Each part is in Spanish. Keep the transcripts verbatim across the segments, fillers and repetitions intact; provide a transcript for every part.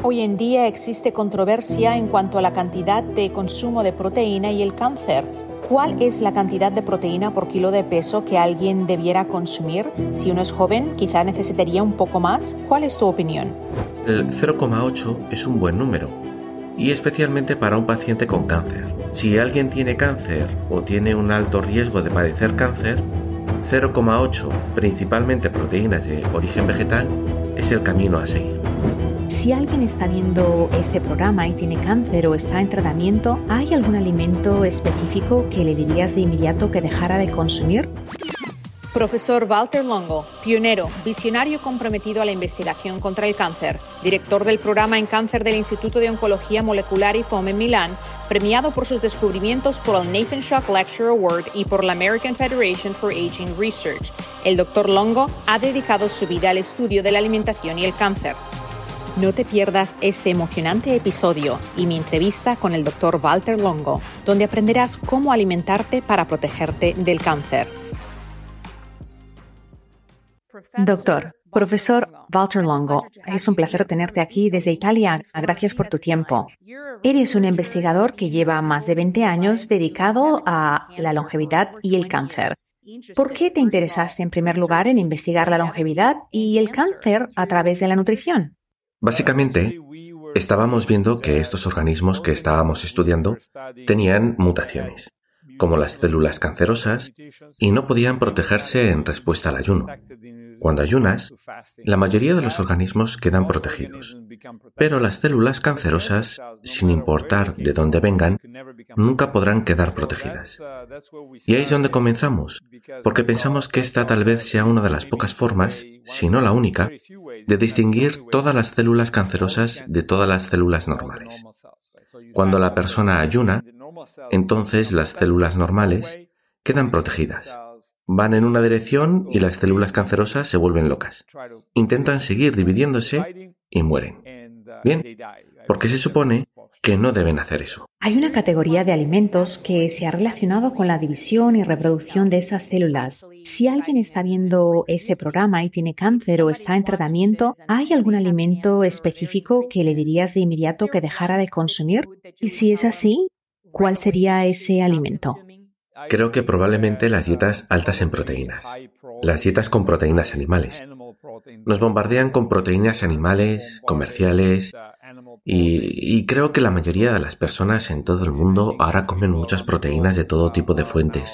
Hoy en día existe controversia en cuanto a la cantidad de consumo de proteína y el cáncer. ¿Cuál es la cantidad de proteína por kilo de peso que alguien debiera consumir? Si uno es joven, quizá necesitaría un poco más. ¿Cuál es tu opinión? El cero coma ocho es un buen número, y especialmente para un paciente con cáncer. Si alguien tiene cáncer o tiene un alto riesgo de padecer cáncer, cero coma ocho, principalmente proteínas de origen vegetal, es el camino a seguir. Si alguien está viendo este programa y tiene cáncer o está en tratamiento, ¿hay algún alimento específico que le dirías de inmediato que dejara de consumir? Profesor Walter Longo, pionero, visionario comprometido a la investigación contra el cáncer, director del programa en cáncer del Instituto de Oncología Molecular I F O M en Milán, premiado por sus descubrimientos por el Nathan Shock Lecture Award y por la American Federation for Aging Research. El doctor Longo ha dedicado su vida al estudio de la alimentación y el cáncer. No te pierdas este emocionante episodio y mi entrevista con el doctor Walter Longo, donde aprenderás cómo alimentarte para protegerte del cáncer. Doctor, profesor Walter Longo, es un placer tenerte aquí desde Italia. Gracias por tu tiempo. Eres un investigador que lleva más de veinte años dedicado a la longevidad y el cáncer. ¿Por qué te interesaste en primer lugar en investigar la longevidad y el cáncer a través de la nutrición? Básicamente, estábamos viendo que estos organismos que estábamos estudiando tenían mutaciones, como las células cancerosas, y no podían protegerse en respuesta al ayuno. Cuando ayunas, la mayoría de los organismos quedan protegidos, pero las células cancerosas, sin importar de dónde vengan, nunca podrán quedar protegidas. Y ahí es donde comenzamos, porque pensamos que esta tal vez sea una de las pocas formas, si no la única, de distinguir todas las células cancerosas de todas las células normales. Cuando la persona ayuna, entonces las células normales quedan protegidas. Van en una dirección y las células cancerosas se vuelven locas. Intentan seguir dividiéndose y mueren. Bien, porque se supone que no deben hacer eso. Hay una categoría de alimentos que se ha relacionado con la división y reproducción de esas células. Si alguien está viendo este programa y tiene cáncer o está en tratamiento, ¿hay algún alimento específico que le dirías de inmediato que dejara de consumir? Y si es así, ¿cuál sería ese alimento? Creo que probablemente las dietas altas en proteínas, las dietas con proteínas animales. Nos bombardean con proteínas animales, comerciales, y, y creo que la mayoría de las personas en todo el mundo ahora comen muchas proteínas de todo tipo de fuentes.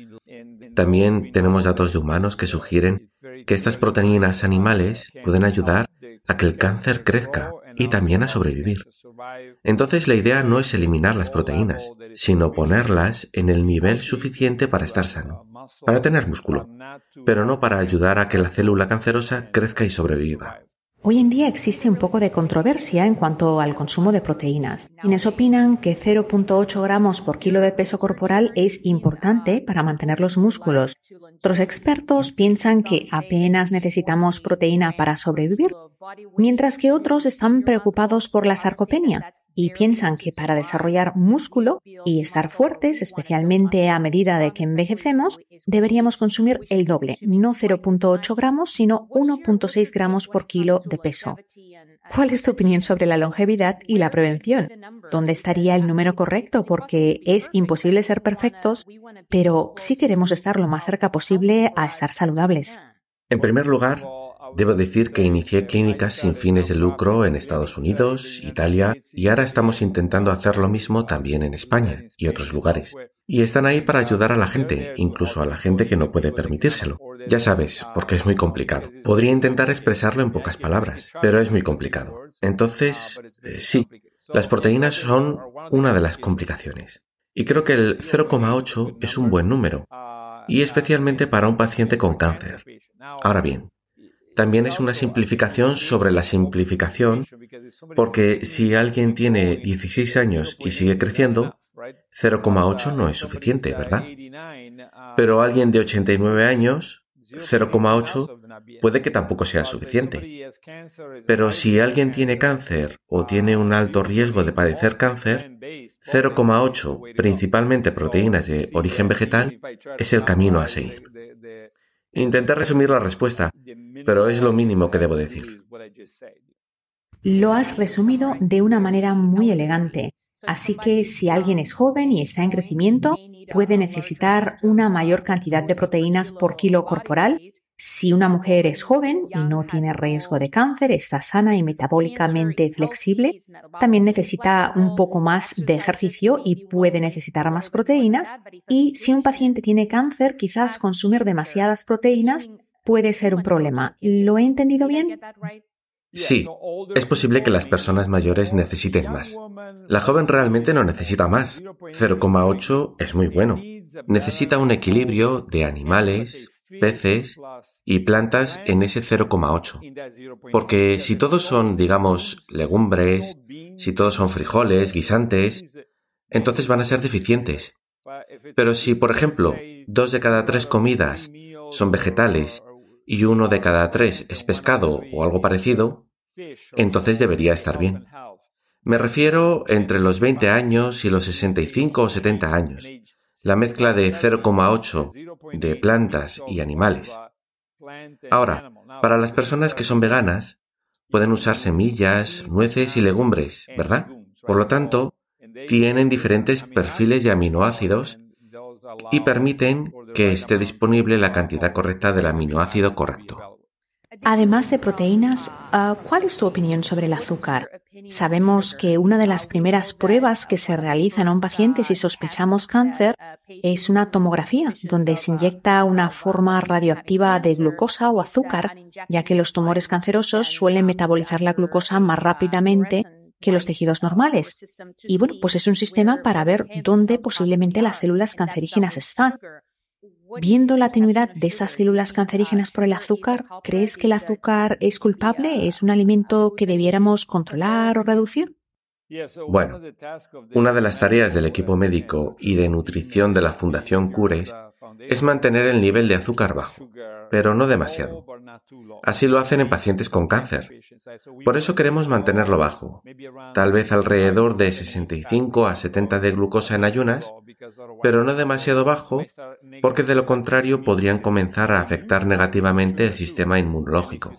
También tenemos datos de humanos que sugieren que estas proteínas animales pueden ayudar a que el cáncer crezca y también a sobrevivir. Entonces la idea no es eliminar las proteínas, sino ponerlas en el nivel suficiente para estar sano, para tener músculo, pero no para ayudar a que la célula cancerosa crezca y sobreviva. Hoy en día existe un poco de controversia en cuanto al consumo de proteínas. Quienes opinan que cero punto ocho gramos por kilo de peso corporal es importante para mantener los músculos. Otros expertos piensan que apenas necesitamos proteína para sobrevivir, mientras que otros están preocupados por la sarcopenia y piensan que para desarrollar músculo y estar fuertes, especialmente a medida de que envejecemos, deberíamos consumir el doble, no cero punto ocho gramos, sino uno punto seis gramos por kilo de peso. ¿Cuál es tu opinión sobre la longevidad y la prevención? ¿Dónde estaría el número correcto? Porque es imposible ser perfectos, pero sí queremos estar lo más cerca posible a estar saludables. En primer lugar, debo decir que inicié clínicas sin fines de lucro en Estados Unidos, Italia, y ahora estamos intentando hacer lo mismo también en España y otros lugares. Y están ahí para ayudar a la gente, incluso a la gente que no puede permitírselo. Ya sabes, porque es muy complicado. Podría intentar expresarlo en pocas palabras, pero es muy complicado. Entonces, eh, sí, las proteínas son una de las complicaciones. Y creo que el cero coma ocho es un buen número, y especialmente para un paciente con cáncer. Ahora bien, también es una simplificación sobre la simplificación, porque si alguien tiene dieciséis años y sigue creciendo, cero coma ocho no es suficiente, ¿verdad? Pero alguien de ochenta y nueve años, cero coma ocho puede que tampoco sea suficiente. Pero si alguien tiene cáncer o tiene un alto riesgo de padecer cáncer, cero coma ocho, principalmente proteínas de origen vegetal, es el camino a seguir. Intenté resumir la respuesta, pero es lo mínimo que debo decir. Lo has resumido de una manera muy elegante. Así que si alguien es joven y está en crecimiento, puede necesitar una mayor cantidad de proteínas por kilo corporal. Si una mujer es joven y no tiene riesgo de cáncer, está sana y metabólicamente flexible, también necesita un poco más de ejercicio y puede necesitar más proteínas. Y si un paciente tiene cáncer, quizás consumir demasiadas proteínas puede ser un problema. ¿Lo he entendido bien? Sí, es posible que las personas mayores necesiten más. La joven realmente no necesita más. cero coma ocho es muy bueno. Necesita un equilibrio de animales, peces y plantas en ese cero coma ocho. Porque si todos son, digamos, legumbres, si todos son frijoles, guisantes, entonces van a ser deficientes. Pero si, por ejemplo, dos de cada tres comidas son vegetales y uno de cada tres es pescado o algo parecido, entonces debería estar bien. Me refiero entre los veinte años y los sesenta y cinco o setenta años. La mezcla de cero coma ocho de plantas y animales. Ahora, para las personas que son veganas, pueden usar semillas, nueces y legumbres, ¿verdad? Por lo tanto, tienen diferentes perfiles de aminoácidos y permiten que esté disponible la cantidad correcta del aminoácido correcto. Además de proteínas, ¿cuál es tu opinión sobre el azúcar? Sabemos que una de las primeras pruebas que se realizan a un paciente si sospechamos cáncer es una tomografía, donde se inyecta una forma radioactiva de glucosa o azúcar, ya que los tumores cancerosos suelen metabolizar la glucosa más rápidamente que los tejidos normales. Y bueno, pues es un sistema para ver dónde posiblemente las células cancerígenas están. Viendo la tenuidad de esas células cancerígenas por el azúcar, ¿crees que el azúcar es culpable? ¿Es un alimento que debiéramos controlar o reducir? Bueno, una de las tareas del equipo médico y de nutrición de la Fundación Cures es mantener el nivel de azúcar bajo, pero no demasiado. Así lo hacen en pacientes con cáncer. Por eso queremos mantenerlo bajo, tal vez alrededor de sesenta y cinco a setenta de glucosa en ayunas, pero no demasiado bajo, porque de lo contrario podrían comenzar a afectar negativamente el sistema inmunológico.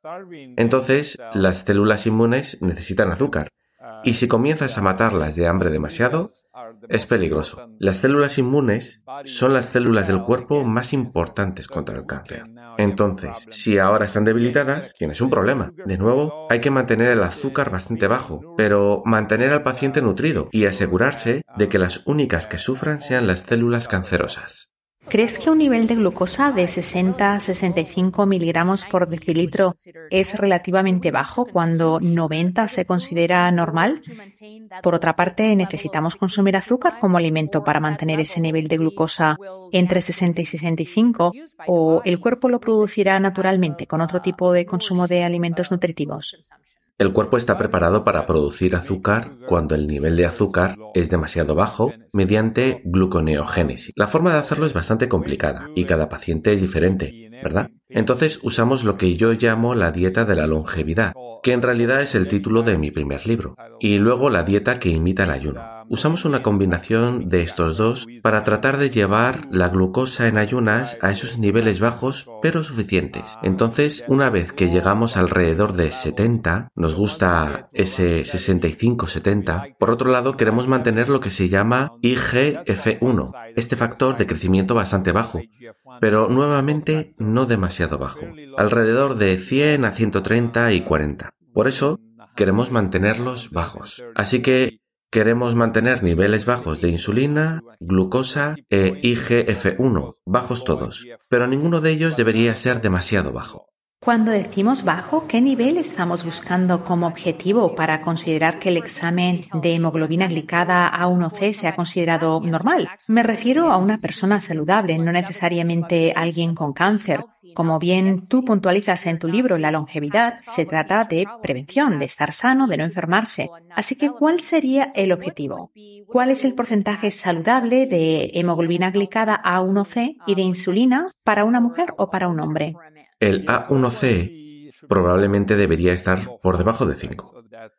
Entonces, las células inmunes necesitan azúcar, y si comienzas a matarlas de hambre demasiado, es peligroso. Las células inmunes son las células del cuerpo más importantes contra el cáncer. Entonces, si ahora están debilitadas, tienes un problema. De nuevo, hay que mantener el azúcar bastante bajo, pero mantener al paciente nutrido y asegurarse de que las únicas que sufran sean las células cancerosas. ¿Crees que un nivel de glucosa de sesenta a sesenta y cinco miligramos por decilitro es relativamente bajo cuando noventa se considera normal? Por otra parte, ¿necesitamos consumir azúcar como alimento para mantener ese nivel de glucosa entre sesenta y sesenta y cinco o el cuerpo lo producirá naturalmente con otro tipo de consumo de alimentos nutritivos? El cuerpo está preparado para producir azúcar cuando el nivel de azúcar es demasiado bajo mediante gluconeogénesis. La forma de hacerlo es bastante complicada y cada paciente es diferente, ¿verdad? Entonces usamos lo que yo llamo la dieta de la longevidad, que en realidad es el título de mi primer libro, y luego la dieta que imita el ayuno. Usamos una combinación de estos dos para tratar de llevar la glucosa en ayunas a esos niveles bajos pero suficientes. Entonces, una vez que llegamos alrededor de setenta, nos gusta ese sesenta y cinco setenta, por otro lado queremos mantener lo que se llama I G F uno, este factor de crecimiento bastante bajo, pero nuevamente no demasiado bajo, alrededor de cien a ciento treinta y cuarenta. Por eso, queremos mantenerlos bajos. Así que queremos mantener niveles bajos de insulina, glucosa e I G F uno, bajos todos, pero ninguno de ellos debería ser demasiado bajo. Cuando decimos bajo, ¿qué nivel estamos buscando como objetivo para considerar que el examen de hemoglobina glicada A uno C sea considerado normal? Me refiero a una persona saludable, no necesariamente alguien con cáncer. Como bien tú puntualizas en tu libro La longevidad, se trata de prevención, de estar sano, de no enfermarse. Así que, ¿cuál sería el objetivo? ¿Cuál es el porcentaje saludable de hemoglobina glicada A uno C y de insulina para una mujer o para un hombre? El A uno C probablemente debería estar por debajo de cinco.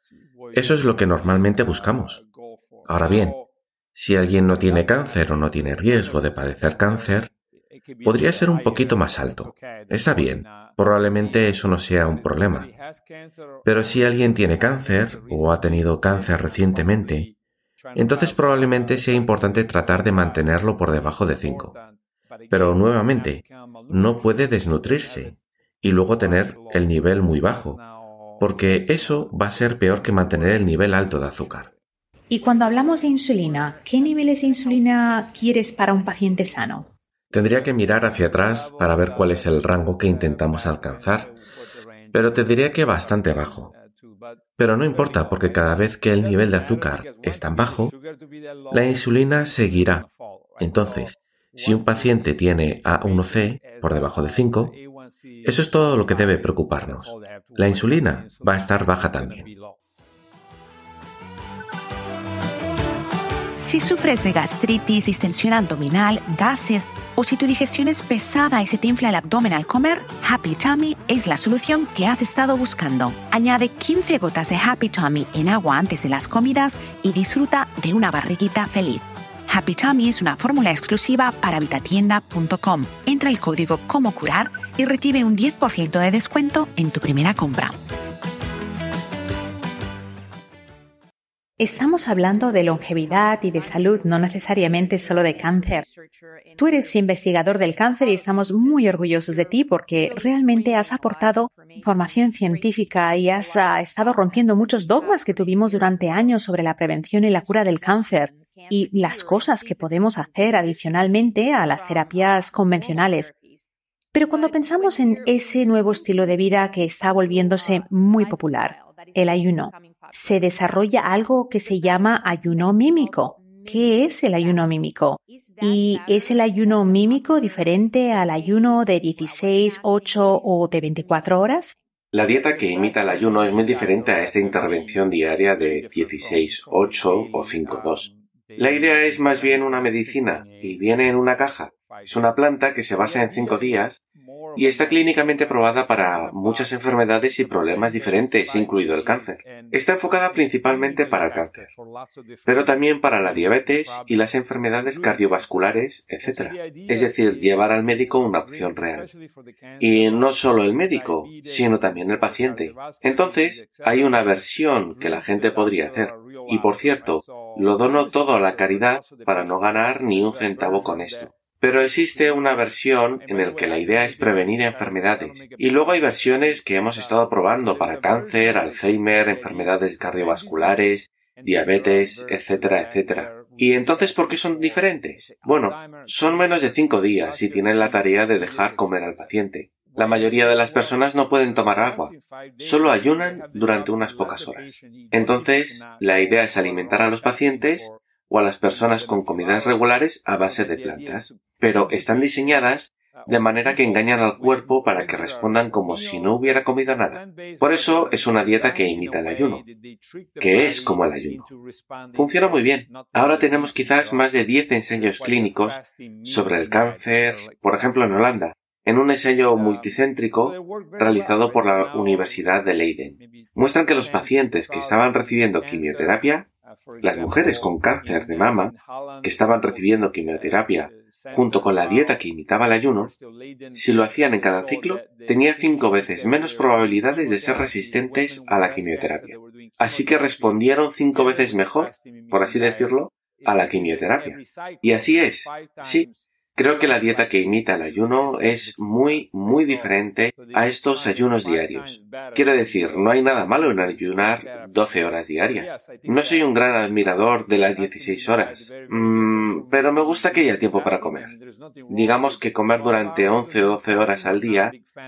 Eso es lo que normalmente buscamos. Ahora bien, si alguien no tiene cáncer o no tiene riesgo de padecer cáncer, podría ser un poquito más alto. Está bien, probablemente eso no sea un problema. Pero si alguien tiene cáncer o ha tenido cáncer recientemente, entonces probablemente sea importante tratar de mantenerlo por debajo de cinco. Pero nuevamente, no puede desnutrirse y luego tener el nivel muy bajo, porque eso va a ser peor que mantener el nivel alto de azúcar. Y cuando hablamos de insulina, ¿qué niveles de insulina quieres para un paciente sano? Tendría que mirar hacia atrás para ver cuál es el rango que intentamos alcanzar, pero te diría que bastante bajo. Pero no importa, porque cada vez que el nivel de azúcar es tan bajo, la insulina seguirá. Entonces, si un paciente tiene A uno C por debajo de cinco, eso es todo lo que debe preocuparnos. La insulina va a estar baja también. Si sufres de gastritis, distensión abdominal, gases o si tu digestión es pesada y se te infla el abdomen al comer, Happy Tummy es la solución que has estado buscando. Añade quince gotas de Happy Tummy en agua antes de las comidas y disfruta de una barriguita feliz. Happy Tummy es una fórmula exclusiva para vitatienda punto com. Entra el código Como Curar y recibe un diez por ciento de descuento en tu primera compra. Estamos hablando de longevidad y de salud, no necesariamente solo de cáncer. Tú eres investigador del cáncer y estamos muy orgullosos de ti porque realmente has aportado información científica y has uh, estado rompiendo muchos dogmas que tuvimos durante años sobre la prevención y la cura del cáncer y las cosas que podemos hacer adicionalmente a las terapias convencionales. Pero cuando pensamos en ese nuevo estilo de vida que está volviéndose muy popular, el ayuno, se desarrolla algo que se llama ayuno mímico. ¿Qué es el ayuno mímico? ¿Y es el ayuno mímico diferente al ayuno de dieciséis, ocho o de veinticuatro horas? La dieta que imita el ayuno es muy diferente a esta intervención diaria de dieciséis ocho o cinco dos. La idea es más bien una medicina y viene en una caja. Es una planta que se basa en cinco días y está clínicamente probada para muchas enfermedades y problemas diferentes, incluido el cáncer. Está enfocada principalmente para el cáncer, pero también para la diabetes y las enfermedades cardiovasculares, etcétera. Es decir, llevar al médico una opción real. Y no solo el médico, sino también el paciente. Entonces, hay una versión que la gente podría hacer. Y por cierto, lo dono todo a la caridad para no ganar ni un centavo con esto. Pero existe una versión en la que la idea es prevenir enfermedades. Y luego hay versiones que hemos estado probando para cáncer, Alzheimer, enfermedades cardiovasculares, diabetes, etcétera, etcétera. ¿Y entonces por qué son diferentes? Bueno, son menos de cinco días y tienen la tarea de dejar comer al paciente. La mayoría de las personas no pueden tomar agua, solo ayunan durante unas pocas horas. Entonces, la idea es alimentar a los pacientes o a las personas con comidas regulares a base de plantas, pero están diseñadas de manera que engañan al cuerpo para que respondan como si no hubiera comido nada. Por eso es una dieta que imita el ayuno, que es como el ayuno. Funciona muy bien. Ahora tenemos quizás más de diez ensayos clínicos sobre el cáncer, por ejemplo en Holanda, en un ensayo multicéntrico realizado por la Universidad de Leiden. Muestran que los pacientes que estaban recibiendo quimioterapia, las mujeres con cáncer de mama que estaban recibiendo quimioterapia junto con la dieta que imitaba el ayuno, si lo hacían en cada ciclo, tenía cinco veces menos probabilidades de ser resistentes a la quimioterapia. Así que respondieron cinco veces mejor, por así decirlo, a la quimioterapia. Y así es, sí. Creo que la dieta que imita el ayuno es muy, muy diferente a estos ayunos diarios. Quiero decir, no hay nada malo en ayunar doce horas diarias. No soy un gran admirador de las dieciséis horas, mm, pero me gusta que haya tiempo para comer. Digamos que comer durante once o doce horas al día,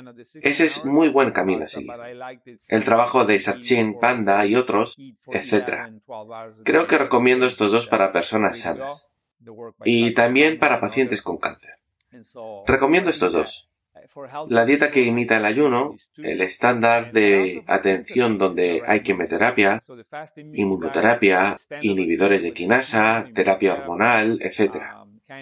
ese es muy buen camino a seguir. El trabajo de Satchin Panda y otros, etcétera. Creo que recomiendo estos dos para personas sanas. Y también para pacientes con cáncer. Recomiendo estos dos. La dieta que imita el ayuno, el estándar de atención donde hay quimioterapia, inmunoterapia, inhibidores de quinasa, terapia hormonal, etcétera.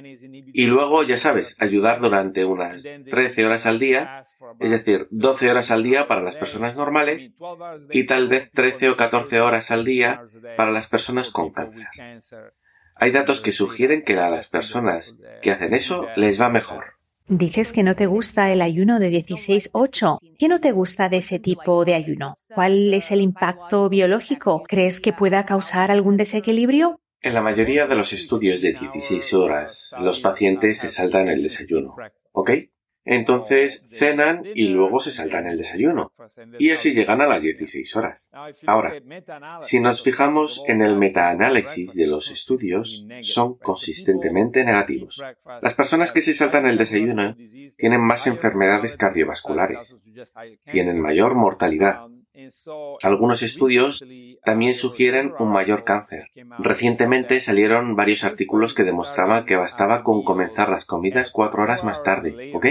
Y luego, ya sabes, ayudar durante unas trece horas al día, es decir, doce horas al día para las personas normales y tal vez trece o catorce horas al día para las personas con cáncer. Hay datos que sugieren que a las personas que hacen eso les va mejor. Dices que no te gusta el ayuno de dieciséis ocho. ¿Qué no te gusta de ese tipo de ayuno? ¿Cuál es el impacto biológico? ¿Crees que pueda causar algún desequilibrio? En la mayoría de los estudios de dieciséis horas, los pacientes se saltan el desayuno, ¿ok? Entonces cenan y luego se saltan el desayuno. Y así llegan a las dieciséis horas. Ahora, si nos fijamos en el metaanálisis de los estudios, son consistentemente negativos. Las personas que se saltan el desayuno tienen más enfermedades cardiovasculares, tienen mayor mortalidad. Algunos estudios también sugieren un mayor cáncer. Recientemente salieron varios artículos que demostraban que bastaba con comenzar las comidas cuatro horas más tarde, ¿ok?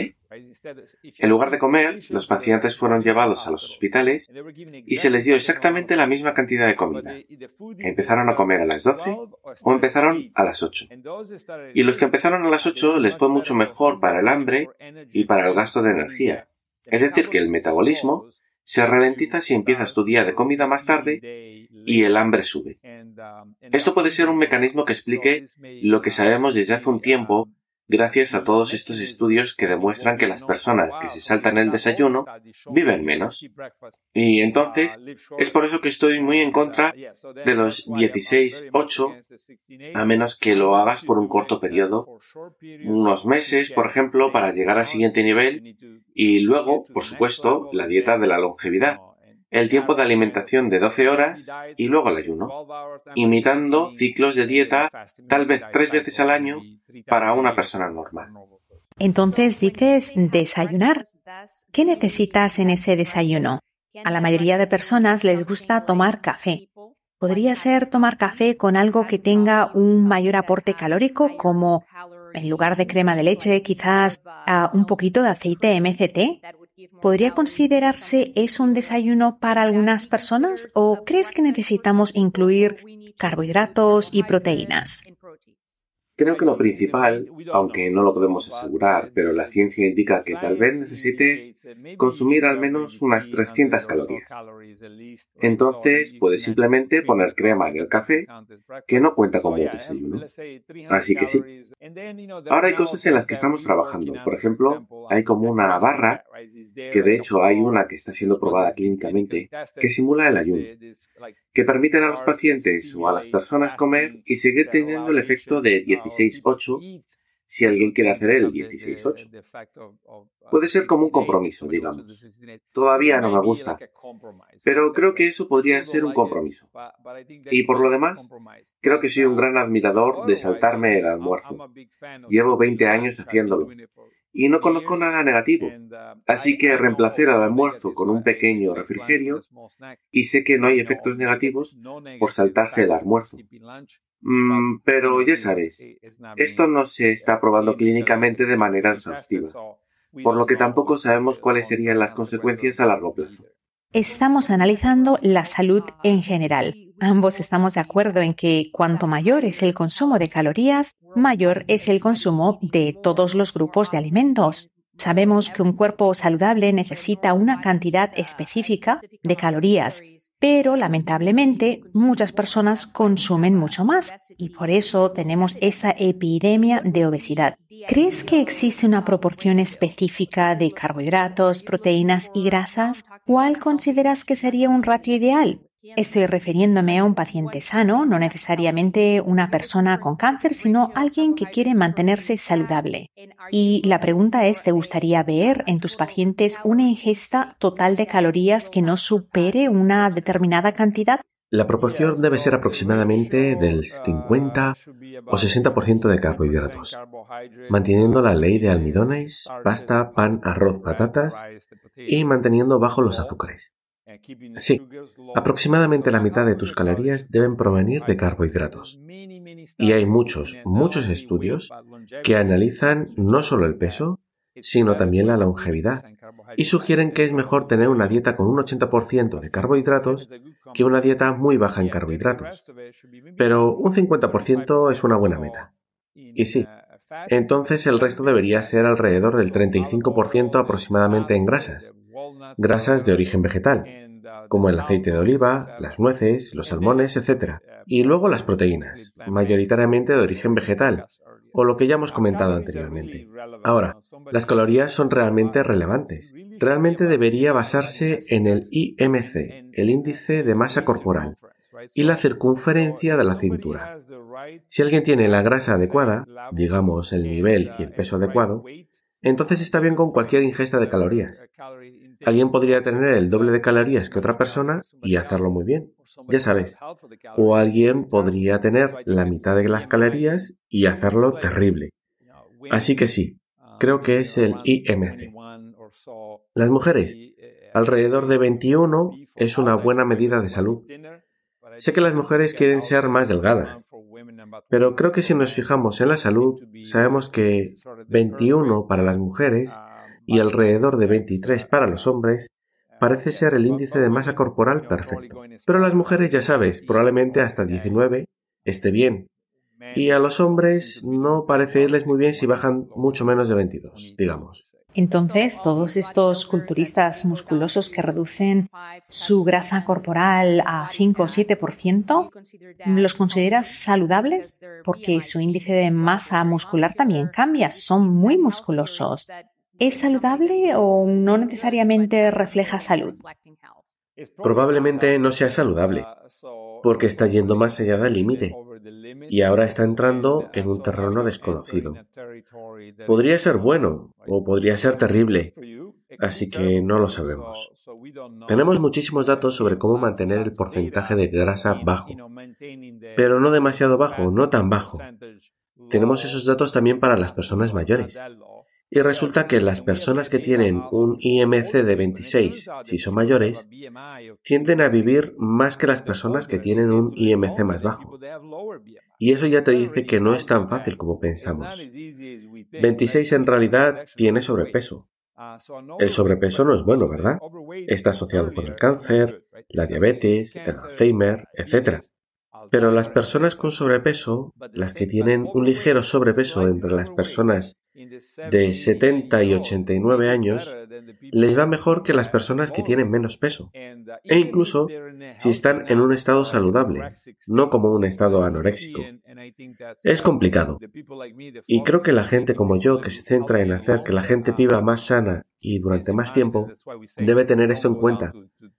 En lugar de comer, los pacientes fueron llevados a los hospitales y se les dio exactamente la misma cantidad de comida. Empezaron a comer a las doce o empezaron a las ocho. Y los que empezaron a las ocho les fue mucho mejor para el hambre y para el gasto de energía. Es decir, que el metabolismo se ralentiza si empiezas tu día de comida más tarde y el hambre sube. Esto puede ser un mecanismo que explique lo que sabemos desde hace un tiempo gracias a todos estos estudios que demuestran que las personas que se saltan el desayuno viven menos. Y entonces, es por eso que estoy muy en contra de los dieciséis ocho, a menos que lo hagas por un corto periodo, unos meses, por ejemplo, para llegar al siguiente nivel, y luego, por supuesto, la dieta de la longevidad. El tiempo de alimentación de doce horas y luego el ayuno, imitando ciclos de dieta tal vez tres veces al año para una persona normal. Entonces dices desayunar. ¿Qué necesitas en ese desayuno? A la mayoría de personas les gusta tomar café. ¿Podría ser tomar café con algo que tenga un mayor aporte calórico, como en lugar de crema de leche, quizás uh, un poquito de aceite M C T? ¿Podría considerarse eso un desayuno para algunas personas o crees que necesitamos incluir carbohidratos y proteínas? Creo que lo principal, aunque no lo podemos asegurar, pero la ciencia indica que tal vez necesites consumir al menos unas trescientas calorías. Entonces, puedes simplemente poner crema en el café, que no cuenta como un desayuno. Así que sí. Ahora hay cosas en las que estamos trabajando. Por ejemplo, hay como una barra, que de hecho hay una que está siendo probada clínicamente, que simula el ayuno, que permiten a los pacientes o a las personas comer y seguir teniendo el efecto de dieciséis ocho si alguien quiere hacer el dieciséis ocho. Puede ser como un compromiso, digamos. Todavía no me gusta, pero creo que eso podría ser un compromiso. Y por lo demás, creo que soy un gran admirador de saltarme el almuerzo. Llevo veinte años haciéndolo. Y no conozco nada negativo, así que reemplacé el almuerzo con un pequeño refrigerio y sé que no hay efectos negativos por saltarse el almuerzo. Mm, pero ya sabes, esto no se está probando clínicamente de manera exhaustiva, por lo que tampoco sabemos cuáles serían las consecuencias a largo plazo. Estamos analizando la salud en general. Ambos estamos de acuerdo en que cuanto mayor es el consumo de calorías, mayor es el consumo de todos los grupos de alimentos. Sabemos que un cuerpo saludable necesita una cantidad específica de calorías, pero lamentablemente muchas personas consumen mucho más y por eso tenemos esa epidemia de obesidad. ¿Crees que existe una proporción específica de carbohidratos, proteínas y grasas? ¿Cuál consideras que sería un ratio ideal? Estoy refiriéndome a un paciente sano, no necesariamente una persona con cáncer, sino alguien que quiere mantenerse saludable. Y la pregunta es, ¿te gustaría ver en tus pacientes una ingesta total de calorías que no supere una determinada cantidad? La proporción debe ser aproximadamente del cincuenta o sesenta por ciento de carbohidratos, manteniendo la ley de almidones, pasta, pan, arroz, patatas y manteniendo bajo los azúcares. Sí, aproximadamente la mitad de tus calorías deben provenir de carbohidratos. Y hay muchos, muchos estudios que analizan no solo el peso, sino también la longevidad, y sugieren que es mejor tener una dieta con un ochenta por ciento de carbohidratos que una dieta muy baja en carbohidratos. Pero un cincuenta por ciento es una buena meta. Y sí, entonces el resto debería ser alrededor del treinta y cinco por ciento aproximadamente en grasas. Grasas de origen vegetal, como el aceite de oliva, las nueces, los salmones, etcétera. Y luego las proteínas, mayoritariamente de origen vegetal, o lo que ya hemos comentado anteriormente. Ahora, las calorías son realmente relevantes. Realmente debería basarse en el I M C, el índice de masa corporal, y la circunferencia de la cintura. Si alguien tiene la grasa adecuada, digamos el nivel y el peso adecuado, entonces está bien con cualquier ingesta de calorías. Alguien podría tener el doble de calorías que otra persona y hacerlo muy bien, ya sabes. O alguien podría tener la mitad de las calorías y hacerlo terrible. Así que sí, creo que es el I M C. Las mujeres, alrededor de veintiuno es una buena medida de salud. Sé que las mujeres quieren ser más delgadas, pero creo que si nos fijamos en la salud, sabemos que veintiuno para las mujeres y alrededor de veintitrés para los hombres parece ser el índice de masa corporal perfecto. Pero las mujeres, ya sabes, probablemente hasta diecinueve esté bien. Y a los hombres no parece irles muy bien si bajan mucho menos de veintidós, digamos. Entonces, todos estos culturistas musculosos que reducen su grasa corporal a cinco o siete por ciento, ¿los consideras saludables? Porque su índice de masa muscular también cambia, son muy musculosos. ¿Es saludable o no necesariamente refleja salud? Probablemente no sea saludable, porque está yendo más allá del límite y ahora está entrando en un terreno desconocido. Podría ser bueno o podría ser terrible, así que no lo sabemos. Tenemos muchísimos datos sobre cómo mantener el porcentaje de grasa bajo, pero no demasiado bajo, no tan bajo. Tenemos esos datos también para las personas mayores. Y resulta que las personas que tienen un I M C de veintiséis, si son mayores, tienden a vivir más que las personas que tienen un I M C más bajo. Y eso ya te dice que no es tan fácil como pensamos. veintiséis en realidad tiene sobrepeso. El sobrepeso no es bueno, ¿verdad? Está asociado con el cáncer, la diabetes, el Alzheimer, etcétera. Pero las personas con sobrepeso, las que tienen un ligero sobrepeso entre las personas de setenta y ochenta y nueve años, les va mejor que las personas que tienen menos peso. E incluso si están en un estado saludable, no como un estado anoréxico. Es complicado. Y creo que la gente como yo, que se centra en hacer que la gente viva más sana y durante más tiempo, debe tener esto en cuenta.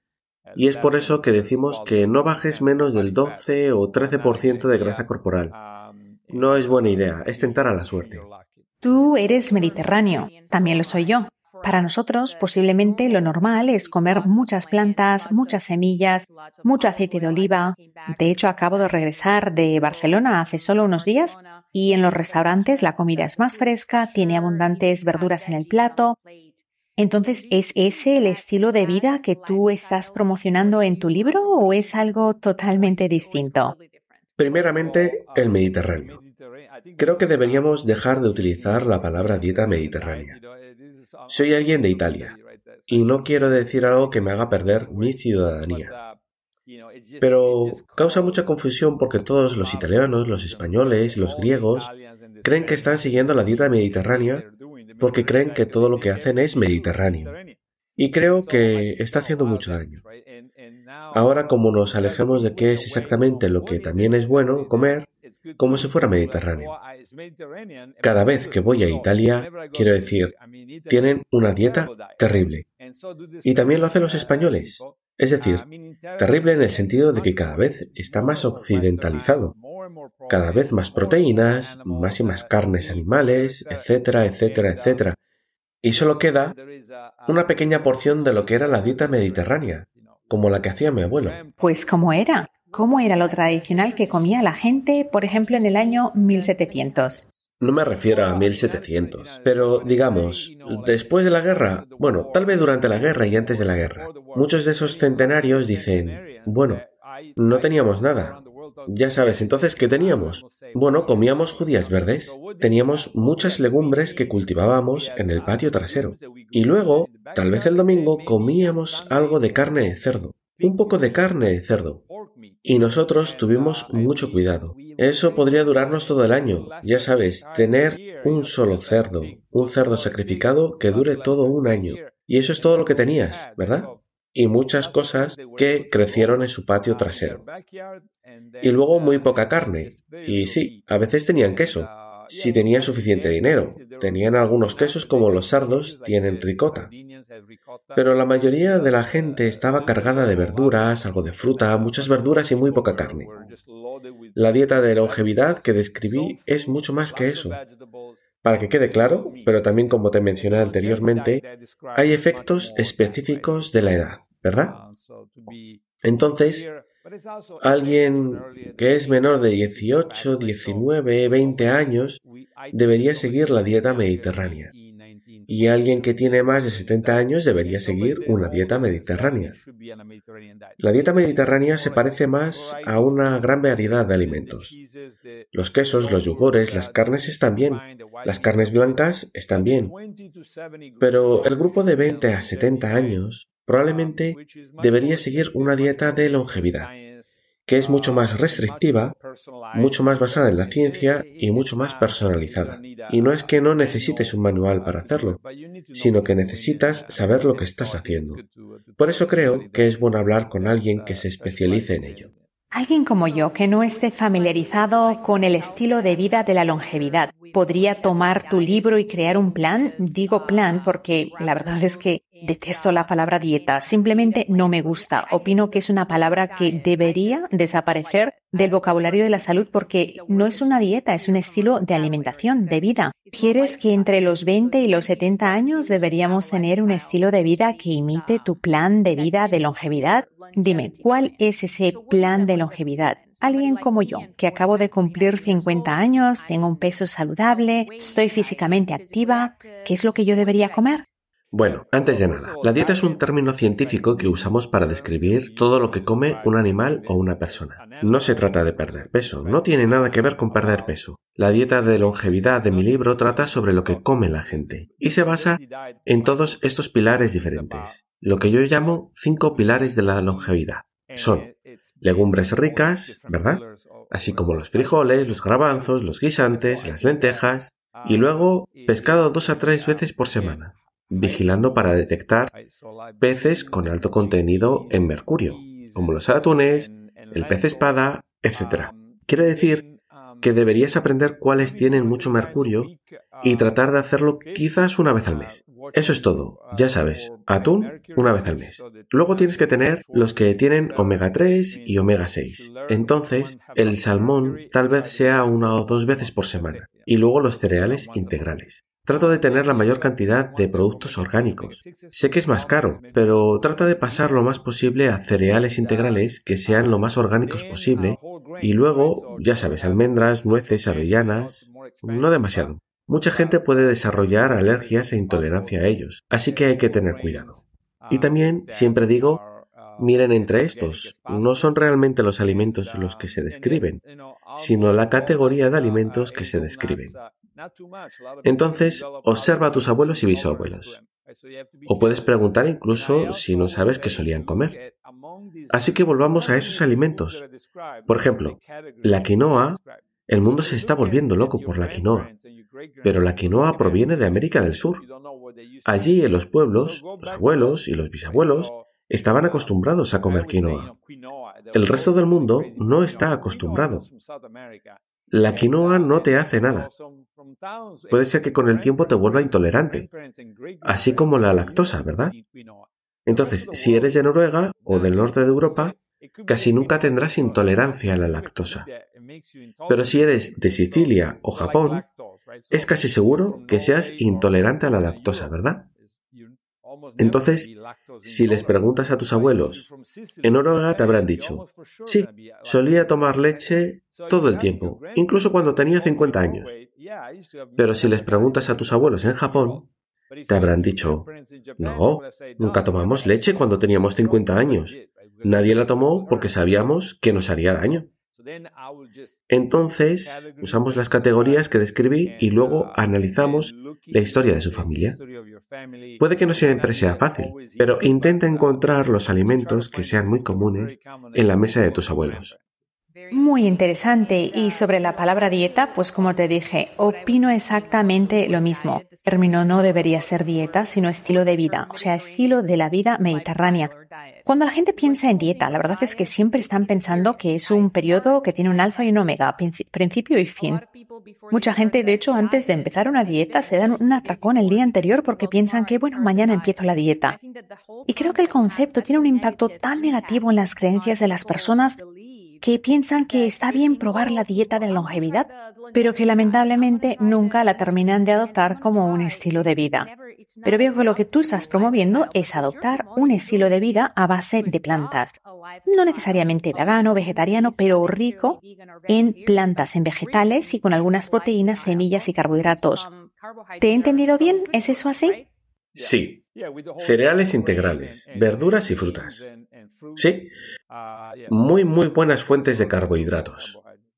Y es por eso que decimos que no bajes menos del doce o trece por ciento de grasa corporal. No es buena idea, es tentar a la suerte. Tú eres mediterráneo, también lo soy yo. Para nosotros, posiblemente lo normal es comer muchas plantas, muchas semillas, mucho aceite de oliva. De hecho, acabo de regresar de Barcelona hace solo unos días y en los restaurantes la comida es más fresca, tiene abundantes verduras en el plato. Entonces, ¿es ese el estilo de vida que tú estás promocionando en tu libro o es algo totalmente distinto? Primeramente, el Mediterráneo. Creo que deberíamos dejar de utilizar la palabra dieta mediterránea. Soy alguien de Italia y no quiero decir algo que me haga perder mi ciudadanía. Pero causa mucha confusión porque todos los italianos, los españoles, los griegos creen que están siguiendo la dieta mediterránea porque creen que todo lo que hacen es mediterráneo. Y creo que está haciendo mucho daño. Ahora, como nos alejemos de qué es exactamente lo que también es bueno comer, como si fuera mediterráneo. Cada vez que voy a Italia, quiero decir, tienen una dieta terrible. Y también lo hacen los españoles. Es decir, terrible en el sentido de que cada vez está más occidentalizado. Cada vez más proteínas, más y más carnes animales, etcétera, etcétera, etcétera. Y solo queda una pequeña porción de lo que era la dieta mediterránea, como la que hacía mi abuelo. Pues ¿cómo era? ¿Cómo era lo tradicional que comía la gente, por ejemplo, en el año mil setecientos? No me refiero a mil setecientos, pero digamos, después de la guerra, bueno, tal vez durante la guerra y antes de la guerra, muchos de esos centenarios dicen, bueno, no teníamos nada. Ya sabes, entonces, ¿qué teníamos? Bueno, comíamos judías verdes, teníamos muchas legumbres que cultivábamos en el patio trasero. Y luego, tal vez el domingo, comíamos algo de carne de cerdo, un poco de carne de cerdo. Y nosotros tuvimos mucho cuidado. Eso podría durarnos todo el año, ya sabes, tener un solo cerdo, un cerdo sacrificado que dure todo un año. Y eso es todo lo que tenías, ¿verdad? Y muchas cosas que crecieron en su patio trasero. Y luego muy poca carne. Y sí, a veces tenían queso. si tenía suficiente dinero. Tenían algunos quesos como los sardos tienen ricota. Pero la mayoría de la gente estaba cargada de verduras, algo de fruta, muchas verduras y muy poca carne. La dieta de longevidad que describí es mucho más que eso. Para que quede claro, pero también como te mencioné anteriormente, hay efectos específicos de la edad, ¿verdad? Entonces, alguien que es menor de dieciocho, diecinueve, veinte años debería seguir la dieta mediterránea. Y alguien que tiene más de setenta años debería seguir una dieta mediterránea. La dieta mediterránea se parece más a una gran variedad de alimentos. Los quesos, los yogures, las carnes están bien, las carnes blancas están bien. Pero el grupo de veinte a setenta años probablemente debería seguir una dieta de longevidad, que es mucho más restrictiva, mucho más basada en la ciencia y mucho más personalizada. Y no es que no necesites un manual para hacerlo, sino que necesitas saber lo que estás haciendo. Por eso creo que es bueno hablar con alguien que se especialice en ello. Alguien como yo, que no esté familiarizado con el estilo de vida de la longevidad, ¿podría tomar tu libro y crear un plan? Digo plan porque la verdad es que detesto la palabra dieta, simplemente no me gusta. Opino que es una palabra que debería desaparecer del vocabulario de la salud porque no es una dieta, es un estilo de alimentación, de vida. ¿Quieres que entre los veinte y los setenta años deberíamos tener un estilo de vida que imite tu plan de vida de longevidad? Dime, ¿cuál es ese plan de longevidad? Alguien como yo, que acabo de cumplir cincuenta años, tengo un peso saludable, estoy físicamente activa, ¿qué es lo que yo debería comer? Bueno, antes de nada, la dieta es un término científico que usamos para describir todo lo que come un animal o una persona. No se trata de perder peso, no tiene nada que ver con perder peso. La dieta de longevidad de mi libro trata sobre lo que come la gente y se basa en todos estos pilares diferentes, lo que yo llamo cinco pilares de la longevidad. Son legumbres ricas, ¿verdad? Así como los frijoles, los garbanzos, los guisantes, las lentejas y luego pescado dos a tres veces por semana, vigilando para detectar peces con alto contenido en mercurio, como los atunes, el pez espada, etcétera. Quiere decir que deberías aprender cuáles tienen mucho mercurio y tratar de hacerlo quizás una vez al mes. Eso es todo, ya sabes, atún una vez al mes. Luego tienes que tener los que tienen omega tres y omega seis. Entonces, el salmón tal vez sea una o dos veces por semana. Y luego los cereales integrales. Trato de tener la mayor cantidad de productos orgánicos. Sé que es más caro, pero trata de pasar lo más posible a cereales integrales que sean lo más orgánicos posible y luego, ya sabes, almendras, nueces, avellanas, no demasiado. Mucha gente puede desarrollar alergias e intolerancia a ellos, así que hay que tener cuidado. Y también, siempre digo, miren entre estos, no son realmente los alimentos los que se describen, sino la categoría de alimentos que se describen. Entonces, observa a tus abuelos y bisabuelos. O puedes preguntar incluso si no sabes qué solían comer. Así que volvamos a esos alimentos. Por ejemplo, la quinoa, el mundo se está volviendo loco por la quinoa. Pero la quinoa proviene de América del Sur. Allí en los pueblos, los abuelos y los bisabuelos estaban acostumbrados a comer quinoa. El resto del mundo no está acostumbrado. La quinoa no te hace nada. Puede ser que con el tiempo te vuelva intolerante, así como la lactosa, ¿verdad? Entonces, si eres de Noruega o del norte de Europa, casi nunca tendrás intolerancia a la lactosa. Pero si eres de Sicilia o Japón, es casi seguro que seas intolerante a la lactosa, ¿verdad? Entonces, si les preguntas a tus abuelos, en Noruega te habrán dicho, sí, solía tomar leche todo el tiempo, incluso cuando tenía cincuenta años. Pero si les preguntas a tus abuelos en Japón, te habrán dicho, no, nunca tomamos leche cuando teníamos cincuenta años. Nadie la tomó porque sabíamos que nos haría daño. Entonces, usamos las categorías que describí y luego analizamos la historia de su familia. Puede que no siempre sea fácil, pero intenta encontrar los alimentos que sean muy comunes en la mesa de tus abuelos. Muy interesante. Y sobre la palabra dieta, pues como te dije, opino exactamente lo mismo. El término no debería ser dieta, sino estilo de vida, o sea, estilo de la vida mediterránea. Cuando la gente piensa en dieta, la verdad es que siempre están pensando que es un periodo que tiene un alfa y un omega, principio y fin. Mucha gente, de hecho, antes de empezar una dieta, se dan un atracón el día anterior porque piensan que, bueno, mañana empiezo la dieta. Y creo que el concepto tiene un impacto tan negativo en las creencias de las personas que piensan que está bien probar la dieta de la longevidad, pero que lamentablemente nunca la terminan de adoptar como un estilo de vida. Pero veo que lo que tú estás promoviendo es adoptar un estilo de vida a base de plantas. No necesariamente vegano, vegetariano, pero rico en plantas, en vegetales y con algunas proteínas, semillas y carbohidratos. ¿Te he entendido bien? ¿Es eso así? Sí. Cereales integrales, verduras y frutas. Sí. Muy, muy buenas fuentes de carbohidratos.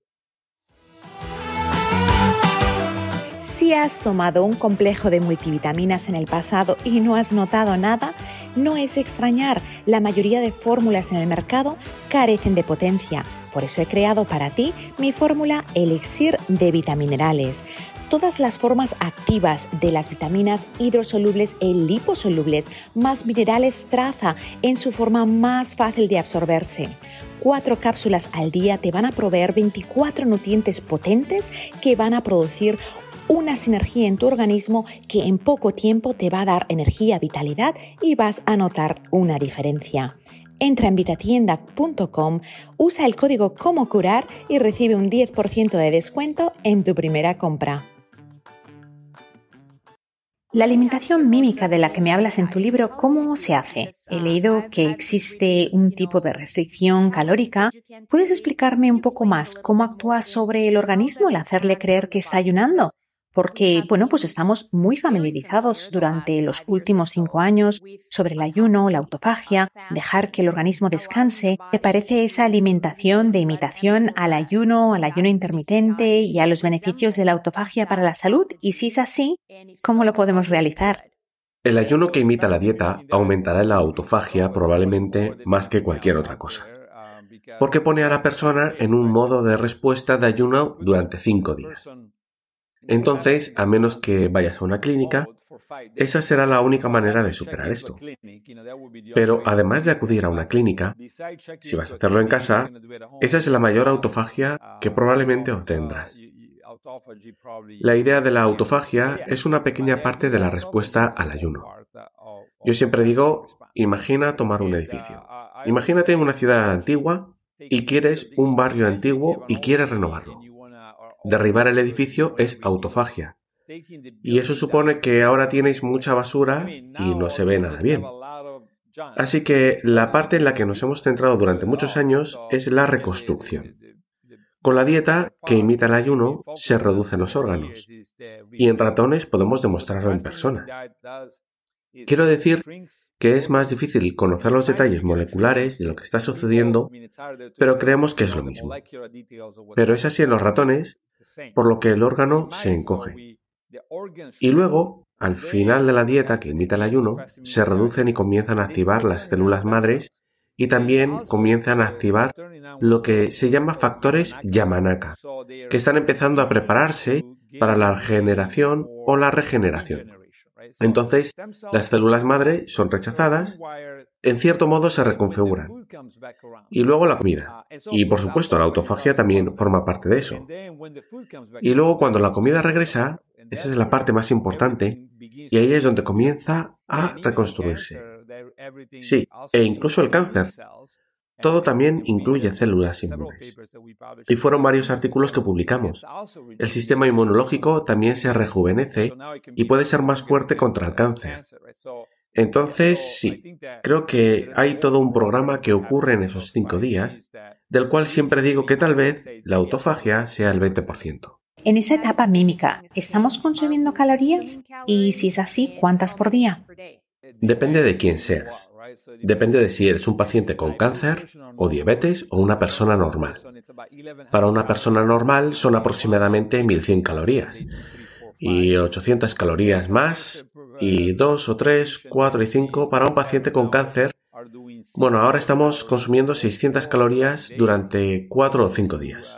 Si has tomado un complejo de multivitaminas en el pasado y no has notado nada, no es extrañar. La mayoría de fórmulas en el mercado carecen de potencia. Por eso he creado para ti mi fórmula Elixir de Vitaminerales. Todas las formas activas de las vitaminas hidrosolubles e liposolubles más minerales traza en su forma más fácil de absorberse. Cuatro cápsulas al día te van a proveer veinticuatro nutrientes potentes que van a producir una sinergia en tu organismo que en poco tiempo te va a dar energía, vitalidad y vas a notar una diferencia. Entra en vitatienda punto com, usa el código Como Curar y recibe un diez por ciento de descuento en tu primera compra. La alimentación mímica de la que me hablas en tu libro, ¿cómo se hace? He leído que existe un tipo de restricción calórica. ¿Puedes explicarme un poco más cómo actúa sobre el organismo el hacerle creer que está ayunando? Porque, bueno, pues estamos muy familiarizados durante los últimos cinco años sobre el ayuno, la autofagia, dejar que el organismo descanse. ¿Te parece esa alimentación de imitación al ayuno, al ayuno intermitente y a los beneficios de la autofagia para la salud? Y si es así, ¿cómo lo podemos realizar? El ayuno que imita la dieta aumentará la autofagia probablemente más que cualquier otra cosa, porque pone a la persona en un modo de respuesta de ayuno durante cinco días. Entonces, a menos que vayas a una clínica, esa será la única manera de superar esto. Pero además de acudir a una clínica, si vas a hacerlo en casa, esa es la mayor autofagia que probablemente obtendrás. La idea de la autofagia es una pequeña parte de la respuesta al ayuno. Yo siempre digo, imagina tomar un edificio. Imagínate una ciudad antigua y quieres un barrio antiguo y quieres renovarlo. Derribar el edificio es autofagia. Y eso supone que ahora tienes mucha basura y no se ve nada bien. Así que la parte en la que nos hemos centrado durante muchos años es la reconstrucción. Con la dieta, que imita el ayuno, se reducen los órganos. Y en ratones podemos demostrarlo en personas. Quiero decir que es más difícil conocer los detalles moleculares de lo que está sucediendo, pero creemos que es lo mismo. Pero es así en los ratones, por lo que el órgano se encoge. Y luego, al final de la dieta que imita el ayuno, se reducen y comienzan a activar las células madres y también comienzan a activar lo que se llama factores Yamanaka, que están empezando a prepararse para la regeneración o la regeneración. Entonces, las células madre son rechazadas, en cierto modo se reconfiguran. Y luego la comida. Y por supuesto, la autofagia también forma parte de eso. Y luego cuando la comida regresa, esa es la parte más importante, y ahí es donde comienza a reconstruirse. Sí, e incluso el cáncer. Todo también incluye células inmunes. Y fueron varios artículos que publicamos. El sistema inmunológico también se rejuvenece y puede ser más fuerte contra el cáncer. Entonces, sí, creo que hay todo un programa que ocurre en esos cinco días, del cual siempre digo que tal vez la autofagia sea el veinte por ciento. En esa etapa mímica, ¿estamos consumiendo calorías? Y si es así, ¿cuántas por día? Depende de quién seas. Depende de si eres un paciente con cáncer o diabetes o una persona normal. Para una persona normal son aproximadamente mil cien calorías y ochocientas calorías más y dos o tres, cuatro y cinco para un paciente con cáncer. Bueno, ahora estamos consumiendo seiscientas calorías durante cuatro o cinco días.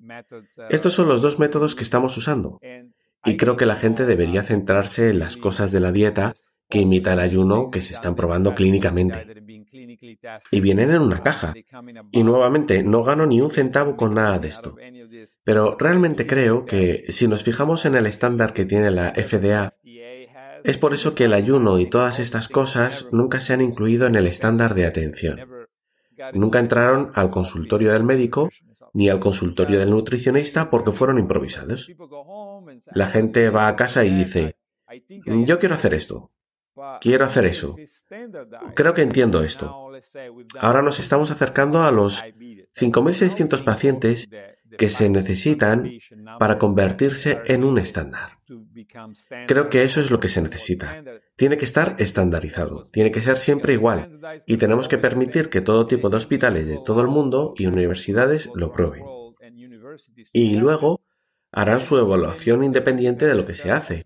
Estos son los dos métodos que estamos usando y creo que la gente debería centrarse en las cosas de la dieta que imita el ayuno que se están probando clínicamente. y vienen en una caja. Y nuevamente, no gano ni un centavo con nada de esto. Pero realmente creo que si nos fijamos en el estándar que tiene la F D A, es por eso que el ayuno y todas estas cosas nunca se han incluido en el estándar de atención. Nunca entraron al consultorio del médico ni al consultorio del nutricionista porque fueron improvisados. La gente va a casa y dice, yo quiero hacer esto, quiero hacer eso, creo que entiendo esto. Ahora nos estamos acercando a los cinco mil seiscientos pacientes que se necesitan para convertirse en un estándar. Creo que eso es lo que se necesita. Tiene que estar estandarizado, tiene que ser siempre igual y tenemos que permitir que todo tipo de hospitales de todo el mundo y universidades lo prueben. Y luego harán su evaluación independiente de lo que se hace.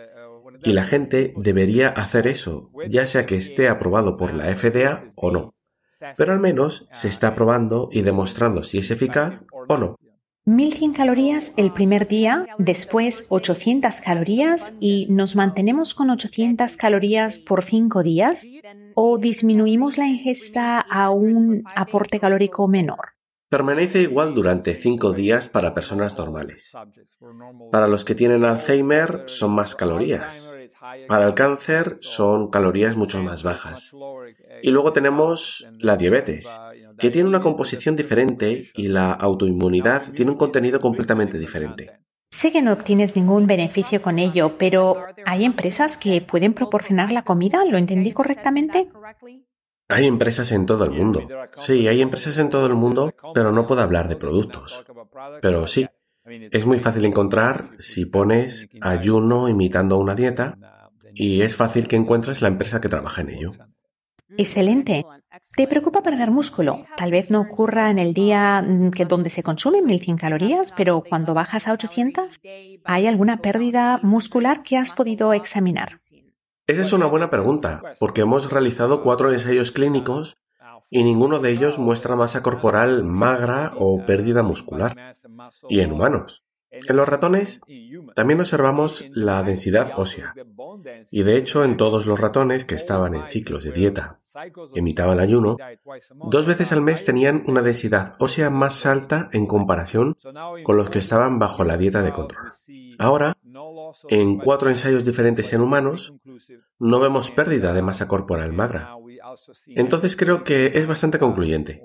Y la gente debería hacer eso, ya sea que esté aprobado por la F D A o no. Pero al menos se está probando y demostrando si es eficaz o no. mil cien calorías el primer día, después ochocientas calorías y nos mantenemos con ochocientas calorías por cinco días o disminuimos la ingesta a un aporte calórico menor. Permanece igual durante cinco días para personas normales. Para los que tienen Alzheimer son más calorías. Para el cáncer son calorías mucho más bajas. Y luego tenemos la diabetes, que tiene una composición diferente y la autoinmunidad tiene un contenido completamente diferente. Sé que no obtienes ningún beneficio con ello, pero ¿hay empresas que pueden proporcionar la comida? ¿Lo entendí correctamente? Hay empresas en todo el mundo. Sí, hay empresas en todo el mundo, pero no puedo hablar de productos. Pero sí, es muy fácil encontrar si pones ayuno imitando una dieta y es fácil que encuentres la empresa que trabaja en ello. Excelente. ¿Te preocupa perder músculo? Tal vez no ocurra en el día que donde se consumen mil cien calorías, pero cuando bajas a ochocientas, ¿hay alguna pérdida muscular que has podido examinar? Esa es una buena pregunta, porque hemos realizado cuatro ensayos clínicos y ninguno de ellos muestra masa corporal magra o pérdida muscular, y en humanos. En los ratones también observamos la densidad ósea, y de hecho en todos los ratones que estaban en ciclos de dieta que imitaban ayuno, dos veces al mes tenían una densidad ósea más alta en comparación con los que estaban bajo la dieta de control. Ahora, en cuatro ensayos diferentes en humanos, no vemos pérdida de masa corporal magra. Entonces creo que es bastante concluyente.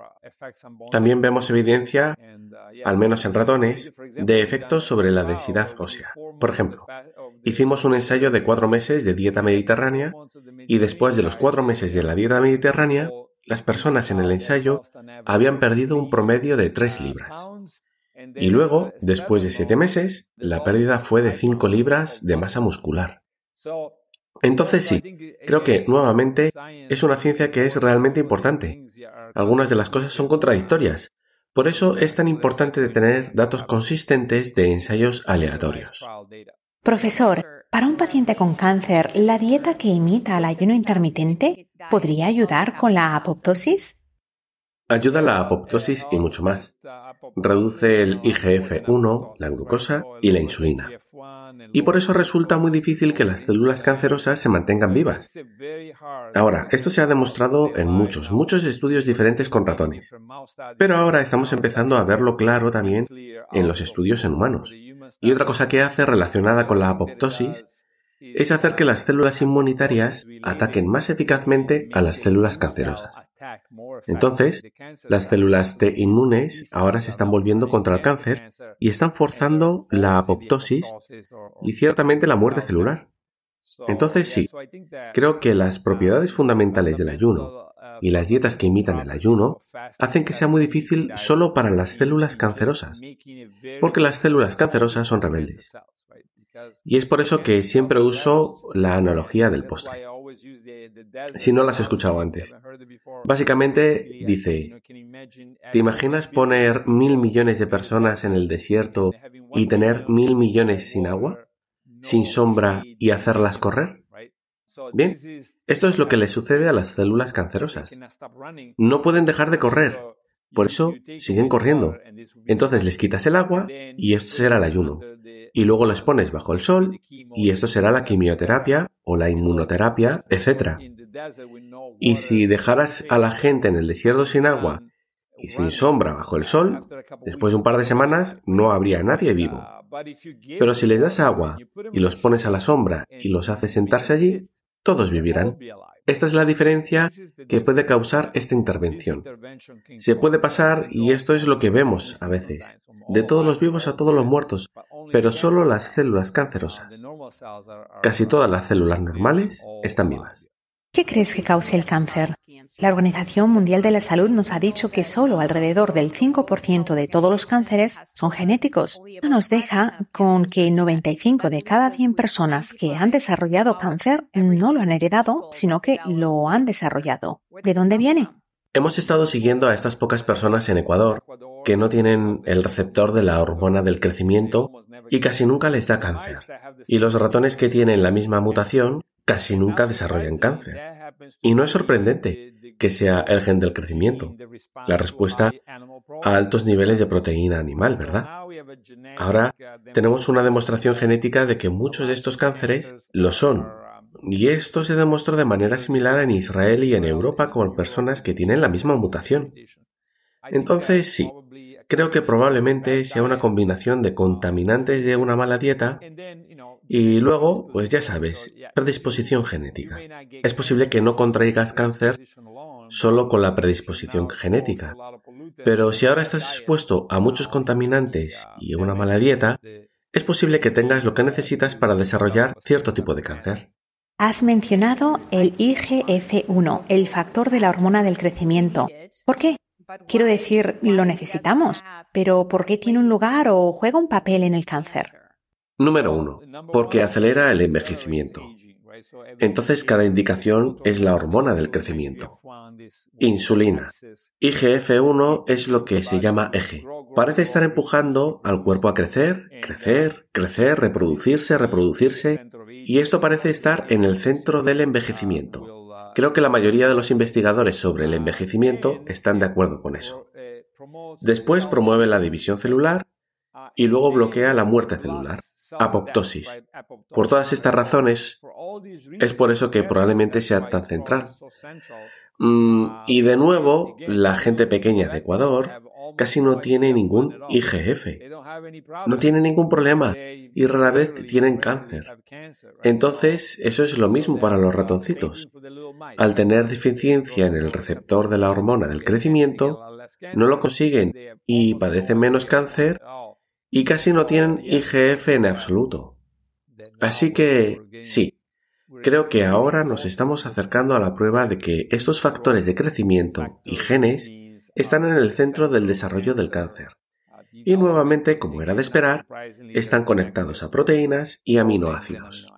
También vemos evidencia, al menos en ratones, de efectos sobre la densidad ósea. Por ejemplo, hicimos un ensayo de cuatro meses de dieta mediterránea y después de los cuatro meses de la dieta mediterránea, las personas en el ensayo habían perdido un promedio de tres libras. Y luego, después de siete meses, la pérdida fue de cinco libras de masa muscular. Entonces sí, creo que, nuevamente, es una ciencia que es realmente importante. Algunas de las cosas son contradictorias. Por eso es tan importante de tener datos consistentes de ensayos aleatorios. Profesor, para un paciente con cáncer, ¿la dieta que imita el ayuno intermitente podría ayudar con la apoptosis? Ayuda a la apoptosis y mucho más. Reduce el I G F uno, la glucosa y la insulina. Y por eso resulta muy difícil que las células cancerosas se mantengan vivas. Ahora, esto se ha demostrado en muchos, muchos estudios diferentes con ratones. Pero ahora estamos empezando a verlo claro también en los estudios en humanos. Y otra cosa que hace relacionada con la apoptosis es hacer que las células inmunitarias ataquen más eficazmente a las células cancerosas. Entonces, las células T inmunes ahora se están volviendo contra el cáncer y están forzando la apoptosis y ciertamente la muerte celular. Entonces sí, creo que las propiedades fundamentales del ayuno y las dietas que imitan el ayuno hacen que sea muy difícil solo para las células cancerosas, porque las células cancerosas son rebeldes. Y es por eso que siempre uso la analogía del postre. Si no la has escuchado antes. Básicamente dice, ¿te imaginas poner mil millones de personas en el desierto y tener mil millones sin agua, sin sombra y hacerlas correr? Bien, esto es lo que le sucede a las células cancerosas. No pueden dejar de correr, por eso siguen corriendo. Entonces les quitas el agua y esto será el ayuno. Y luego les pones bajo el sol y esto será la quimioterapia o la inmunoterapia, etcétera. Y si dejaras a la gente en el desierto sin agua y sin sombra bajo el sol, después de un par de semanas no habría nadie vivo. Pero si les das agua y los pones a la sombra y los haces sentarse allí, todos vivirán. Esta es la diferencia que puede causar esta intervención. Se puede pasar, y esto es lo que vemos a veces, de todos los vivos a todos los muertos, pero solo las células cancerosas. Casi todas las células normales están vivas. ¿Qué crees que cause el cáncer? La Organización Mundial de la Salud nos ha dicho que solo alrededor del cinco por ciento de todos los cánceres son genéticos. Esto nos deja con que noventa y cinco de cada cien personas que han desarrollado cáncer no lo han heredado, sino que lo han desarrollado. ¿De dónde viene? Hemos estado siguiendo a estas pocas personas en Ecuador que no tienen el receptor de la hormona del crecimiento y casi nunca les da cáncer. Y los ratones que tienen la misma mutación casi nunca desarrollan cáncer. Y no es sorprendente que sea el gen del crecimiento, la respuesta a altos niveles de proteína animal, ¿verdad? Ahora tenemos una demostración genética de que muchos de estos cánceres lo son. Y esto se demostró de manera similar en Israel y en Europa con personas que tienen la misma mutación. Entonces, sí, creo que probablemente sea una combinación de contaminantes de una mala dieta y luego, pues ya sabes, predisposición genética. Es posible que no contraigas cáncer solo con la predisposición genética, pero si ahora estás expuesto a muchos contaminantes y una mala dieta, es posible que tengas lo que necesitas para desarrollar cierto tipo de cáncer. Has mencionado el I G F uno, el factor de la hormona del crecimiento. ¿Por qué? Quiero decir, lo necesitamos, pero ¿por qué tiene un lugar o juega un papel en el cáncer? Número uno, porque acelera el envejecimiento. Entonces cada indicación es la hormona del crecimiento. Insulina. I G F uno es lo que se llama eje. Parece estar empujando al cuerpo a crecer, crecer, crecer, reproducirse, reproducirse, y esto parece estar en el centro del envejecimiento. Creo que la mayoría de los investigadores sobre el envejecimiento están de acuerdo con eso. Después promueve la división celular y luego bloquea la muerte celular, apoptosis. Por todas estas razones, es por eso que probablemente sea tan central. Mm, y de nuevo, la gente pequeña de Ecuador casi no tiene ningún I G F. No tiene ningún problema y rara vez tienen cáncer. Entonces, eso es lo mismo para los ratoncitos. Al tener deficiencia en el receptor de la hormona del crecimiento, no lo consiguen y padecen menos cáncer y casi no tienen I G F en absoluto. Así que, sí, creo que ahora nos estamos acercando a la prueba de que estos factores de crecimiento y genes están en el centro del desarrollo del cáncer. Y nuevamente, como era de esperar, están conectados a proteínas y aminoácidos.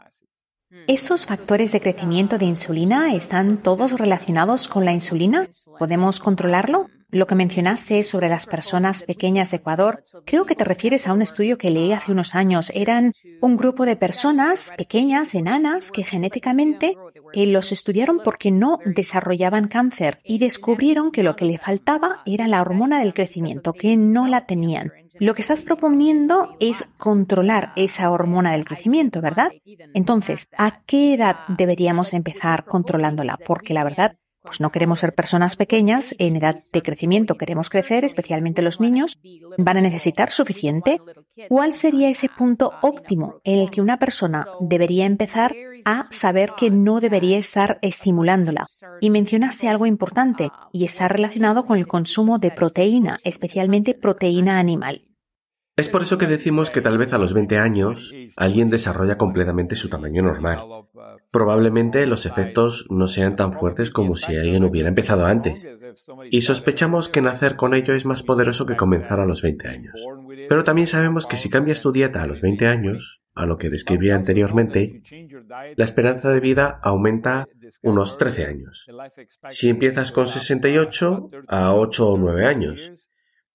¿Esos factores de crecimiento de insulina están todos relacionados con la insulina? ¿Podemos controlarlo? Lo que mencionaste sobre las personas pequeñas de Ecuador, creo que te refieres a un estudio que leí hace unos años. Eran un grupo de personas pequeñas, enanas, que genéticamente eh, los estudiaron porque no desarrollaban cáncer y descubrieron que lo que le faltaba era la hormona del crecimiento, que no la tenían. Lo que estás proponiendo es controlar esa hormona del crecimiento, ¿verdad? Entonces, ¿a qué edad deberíamos empezar controlándola? Porque la verdad, pues no queremos ser personas pequeñas, en edad de crecimiento queremos crecer, especialmente los niños, ¿van a necesitar suficiente? ¿Cuál sería ese punto óptimo en el que una persona debería empezar a saber que no debería estar estimulándola? Y mencionaste algo importante y está relacionado con el consumo de proteína, especialmente proteína animal. Es por eso que decimos que tal vez a los veinte años alguien desarrolla completamente su tamaño normal. Probablemente los efectos no sean tan fuertes como si alguien hubiera empezado antes. Y sospechamos que nacer con ello es más poderoso que comenzar a los veinte años. Pero también sabemos que si cambias tu dieta a los veinte años, a lo que describí anteriormente, la esperanza de vida aumenta unos trece años. Si empiezas con sesenta y ocho, a ocho o nueve años.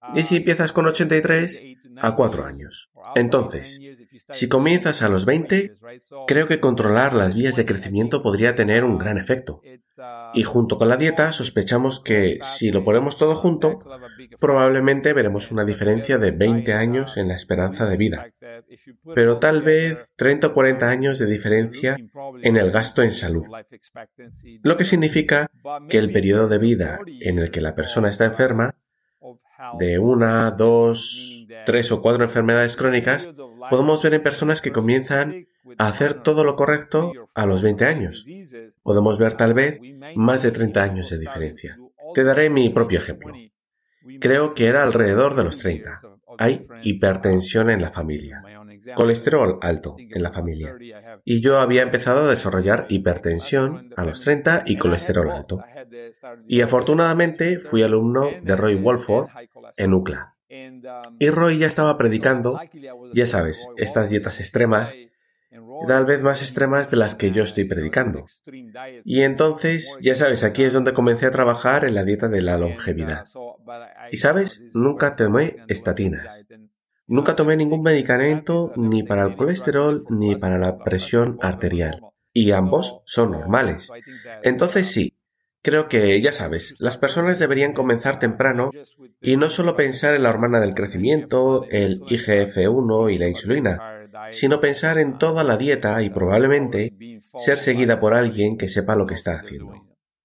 Y si empiezas con ochenta y tres, a cuatro años. Entonces, si comienzas a los veinte, creo que controlar las vías de crecimiento podría tener un gran efecto. Y junto con la dieta, sospechamos que, si lo ponemos todo junto, probablemente veremos una diferencia de veinte años en la esperanza de vida. Pero tal vez treinta o cuarenta años de diferencia en el gasto en salud. Lo que significa que el periodo de vida en el que la persona está enferma, de una, dos, tres o cuatro enfermedades crónicas, podemos ver en personas que comienzan a hacer todo lo correcto a los veinte años. Podemos ver tal vez más de treinta años de diferencia. Te daré mi propio ejemplo. Creo que era alrededor de los treinta. Hay hipertensión en la familia, colesterol alto en la familia. Y yo había empezado a desarrollar hipertensión a los treinta y colesterol alto. Y afortunadamente fui alumno de Roy Walford en U C L A. Y Roy ya estaba predicando, ya sabes, estas dietas extremas, tal vez más extremas de las que yo estoy predicando. Y entonces, ya sabes, aquí es donde comencé a trabajar en la dieta de la longevidad. Y sabes, nunca tomé estatinas. Nunca tomé ningún medicamento ni para el colesterol ni para la presión arterial. Y ambos son normales. Entonces sí, creo que, ya sabes, las personas deberían comenzar temprano y no solo pensar en la hormona del crecimiento, el I G F uno y la insulina, sino pensar en toda la dieta y probablemente ser seguida por alguien que sepa lo que está haciendo.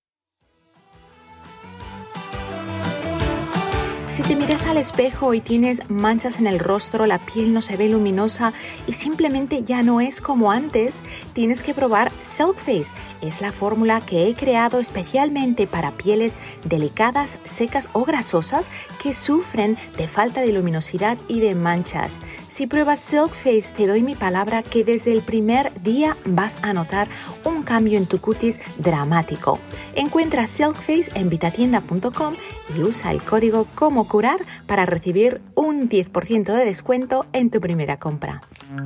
Si te miras al espejo y tienes manchas en el rostro, la piel no se ve luminosa y simplemente ya no es como antes, tienes que probar Silk Face. Es la fórmula que he creado especialmente para pieles delicadas, secas o grasosas que sufren de falta de luminosidad y de manchas. Si pruebas Silk Face, te doy mi palabra que desde el primer día vas a notar un cambio en tu cutis dramático. Encuentra Silk Face en vitatienda punto com y usa el código como curar para recibir un diez por ciento de descuento en tu primera compra.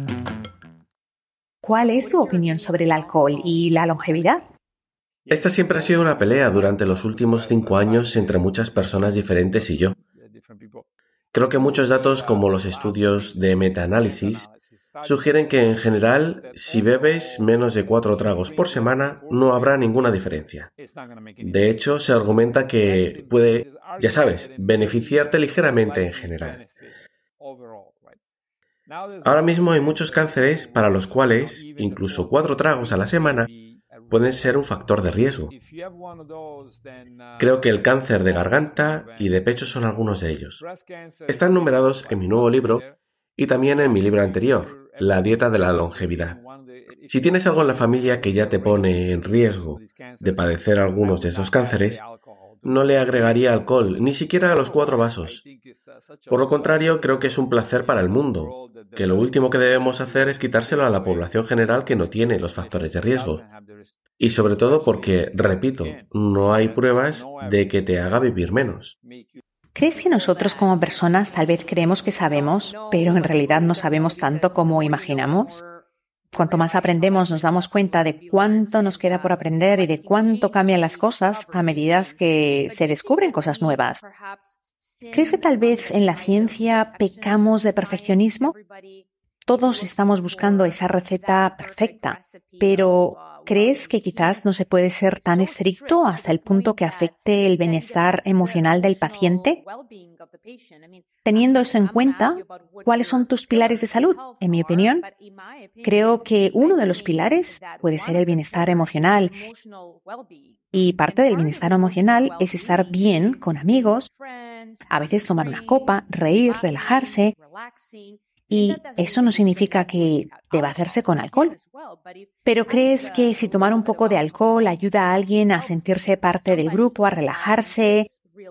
¿Cuál es tu opinión sobre el alcohol y la longevidad? Esta siempre ha sido una pelea durante los últimos cinco años entre muchas personas diferentes y yo. Creo que muchos datos, como los estudios de metaanálisis, sugieren que en general, si bebes menos de cuatro tragos por semana, no habrá ninguna diferencia. De hecho, se argumenta que puede, ya sabes, beneficiarte ligeramente en general. Ahora mismo hay muchos cánceres para los cuales incluso cuatro tragos a la semana pueden ser un factor de riesgo. Creo que el cáncer de garganta y de pecho son algunos de ellos. Están numerados en mi nuevo libro y también en mi libro anterior, La dieta de la longevidad. Si tienes algo en la familia que ya te pone en riesgo de padecer algunos de estos cánceres, no le agregaría alcohol, ni siquiera a los cuatro vasos. Por lo contrario, creo que es un placer para el mundo, que lo último que debemos hacer es quitárselo a la población general que no tiene los factores de riesgo. Y sobre todo porque, repito, no hay pruebas de que te haga vivir menos. ¿Crees que nosotros como personas tal vez creemos que sabemos, pero en realidad no sabemos tanto como imaginamos? Cuanto más aprendemos, nos damos cuenta de cuánto nos queda por aprender y de cuánto cambian las cosas a medida que se descubren cosas nuevas. ¿Crees que tal vez en la ciencia pecamos de perfeccionismo? Todos estamos buscando esa receta perfecta, pero ¿crees que quizás no se puede ser tan estricto hasta el punto que afecte el bienestar emocional del paciente? Teniendo esto en cuenta, ¿cuáles son tus pilares de salud? En mi opinión, creo que uno de los pilares puede ser el bienestar emocional. Y parte del bienestar emocional es estar bien con amigos, a veces tomar una copa, reír, relajarse. Y eso no significa que deba hacerse con alcohol. Pero ¿crees que si tomar un poco de alcohol ayuda a alguien a sentirse parte del grupo, a relajarse?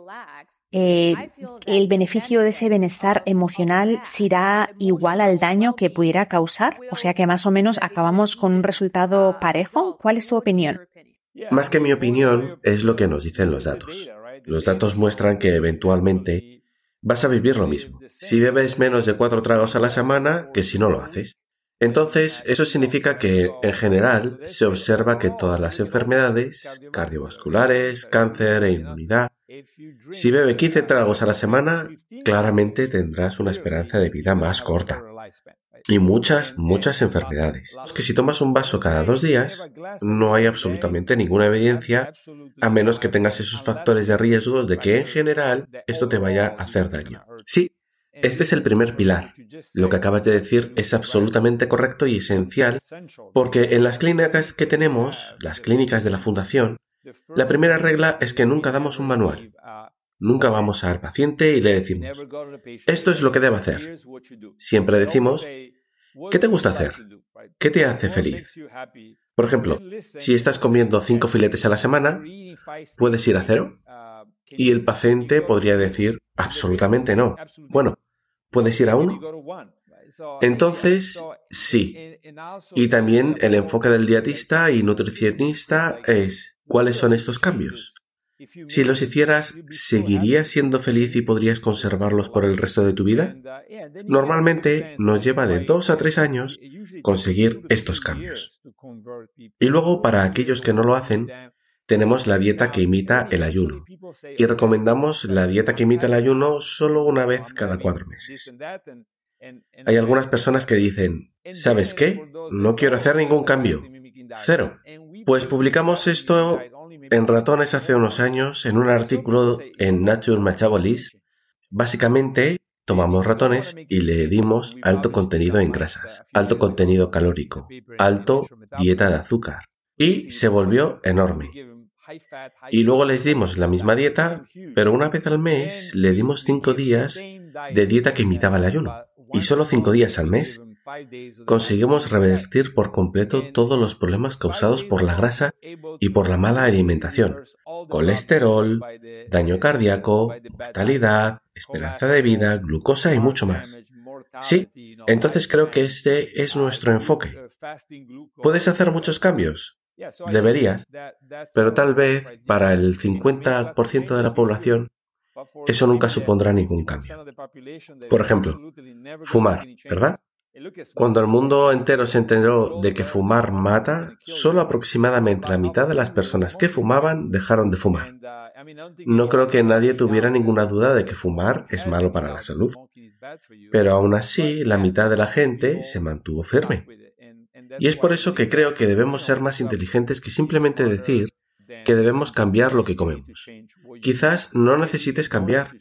Eh, ¿El beneficio de ese bienestar emocional será igual al daño que pudiera causar? O sea que más o menos acabamos con un resultado parejo. ¿Cuál es tu opinión? Más que mi opinión, es lo que nos dicen los datos. Los datos muestran que eventualmente vas a vivir lo mismo si bebes menos de cuatro tragos a la semana que si no lo haces. Entonces, eso significa que, en general, se observa que todas las enfermedades cardiovasculares, cáncer e inmunidad, si bebe quince tragos a la semana, claramente tendrás una esperanza de vida más corta. Y muchas, muchas enfermedades. Es que si tomas un vaso cada dos días, no hay absolutamente ninguna evidencia, a menos que tengas esos factores de riesgo de que, en general, esto te vaya a hacer daño. Sí. Este es el primer pilar. Lo que acabas de decir es absolutamente correcto y esencial, porque en las clínicas que tenemos, las clínicas de la Fundación, la primera regla es que nunca damos un manual. Nunca vamos al paciente y le decimos, esto es lo que debe hacer. Siempre decimos, ¿qué te gusta hacer? ¿Qué te hace feliz? Por ejemplo, si estás comiendo cinco filetes a la semana, ¿puedes ir a cero? Y el paciente podría decir, absolutamente no. Bueno, ¿puedes ir a uno? Entonces, sí. Y también el enfoque del dietista y nutricionista es, ¿cuáles son estos cambios? Si los hicieras, ¿seguirías siendo feliz y podrías conservarlos por el resto de tu vida? Normalmente nos lleva de dos a tres años conseguir estos cambios. Y luego, para aquellos que no lo hacen, tenemos la dieta que imita el ayuno. Y recomendamos la dieta que imita el ayuno solo una vez cada cuatro meses. Hay algunas personas que dicen, ¿sabes qué? No quiero hacer ningún cambio. Cero. Pues publicamos esto en ratones hace unos años en un artículo en Nature Metabolism. Básicamente, tomamos ratones y le dimos alto contenido en grasas, alto contenido calórico, alto dieta de azúcar. Y se volvió enorme. Y luego les dimos la misma dieta, pero una vez al mes le dimos cinco días de dieta que imitaba el ayuno. Y solo cinco días al mes conseguimos revertir por completo todos los problemas causados por la grasa y por la mala alimentación. Colesterol, daño cardíaco, mortalidad, esperanza de vida, glucosa y mucho más. Sí, entonces creo que este es nuestro enfoque. ¿Puedes hacer muchos cambios? Deberías, pero tal vez para el cincuenta por ciento de la población eso nunca supondrá ningún cambio. Por ejemplo, fumar, ¿verdad? Cuando el mundo entero se enteró de que fumar mata, solo aproximadamente la mitad de las personas que fumaban dejaron de fumar. No creo que nadie tuviera ninguna duda de que fumar es malo para la salud, pero aún así la mitad de la gente se mantuvo firme. Y es por eso que creo que debemos ser más inteligentes que simplemente decir que debemos cambiar lo que comemos. Quizás no necesites cambiar.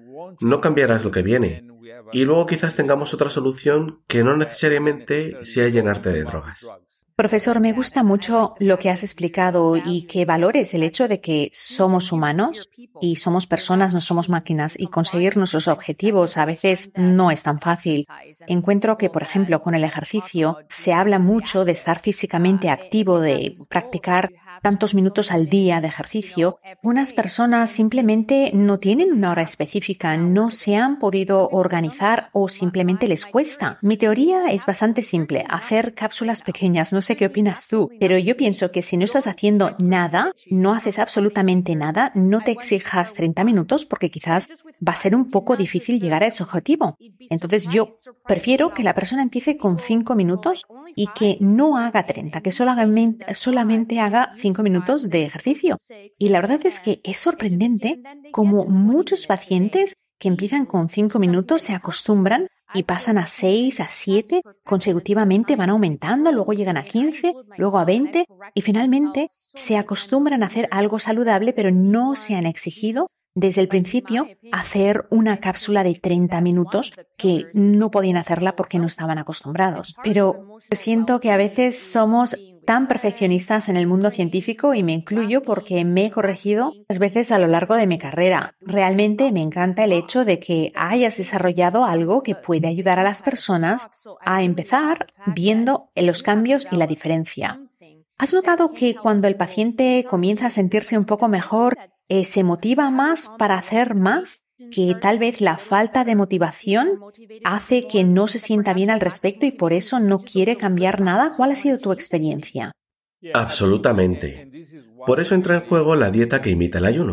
No cambiarás lo que viene. Y luego quizás tengamos otra solución que no necesariamente sea llenarte de drogas. Profesor, me gusta mucho lo que has explicado y que valores el hecho de que somos humanos y somos personas, no somos máquinas, y conseguir nuestros objetivos a veces no es tan fácil. Encuentro que, por ejemplo, con el ejercicio se habla mucho de estar físicamente activo, de practicar tantos minutos al día de ejercicio. Unas personas simplemente no tienen una hora específica, no se han podido organizar o simplemente les cuesta. Mi teoría es bastante simple, hacer cápsulas pequeñas. No sé qué opinas tú, pero yo pienso que si no estás haciendo nada, no haces absolutamente nada, no te exijas treinta minutos porque quizás va a ser un poco difícil llegar a ese objetivo. Entonces yo prefiero que la persona empiece con cinco minutos y que no haga treinta, que solamente, solamente haga cinco minutos de ejercicio. Y la verdad es que es sorprendente cómo muchos pacientes que empiezan con cinco minutos se acostumbran y pasan a seis, a siete, consecutivamente van aumentando, luego llegan a quince, luego a veinte y finalmente se acostumbran a hacer algo saludable, pero no se han exigido desde el principio hacer una cápsula de treinta minutos que no podían hacerla porque no estaban acostumbrados. Pero siento que a veces somos tan perfeccionistas en el mundo científico y me incluyo porque me he corregido muchas veces a lo largo de mi carrera. Realmente me encanta el hecho de que hayas desarrollado algo que puede ayudar a las personas a empezar viendo los cambios y la diferencia. ¿Has notado que cuando el paciente comienza a sentirse un poco mejor, eh, se motiva más para hacer más? Que tal vez la falta de motivación hace que no se sienta bien al respecto y por eso no quiere cambiar nada. ¿Cuál ha sido tu experiencia? Absolutamente. Por eso entra en juego la dieta que imita el ayuno.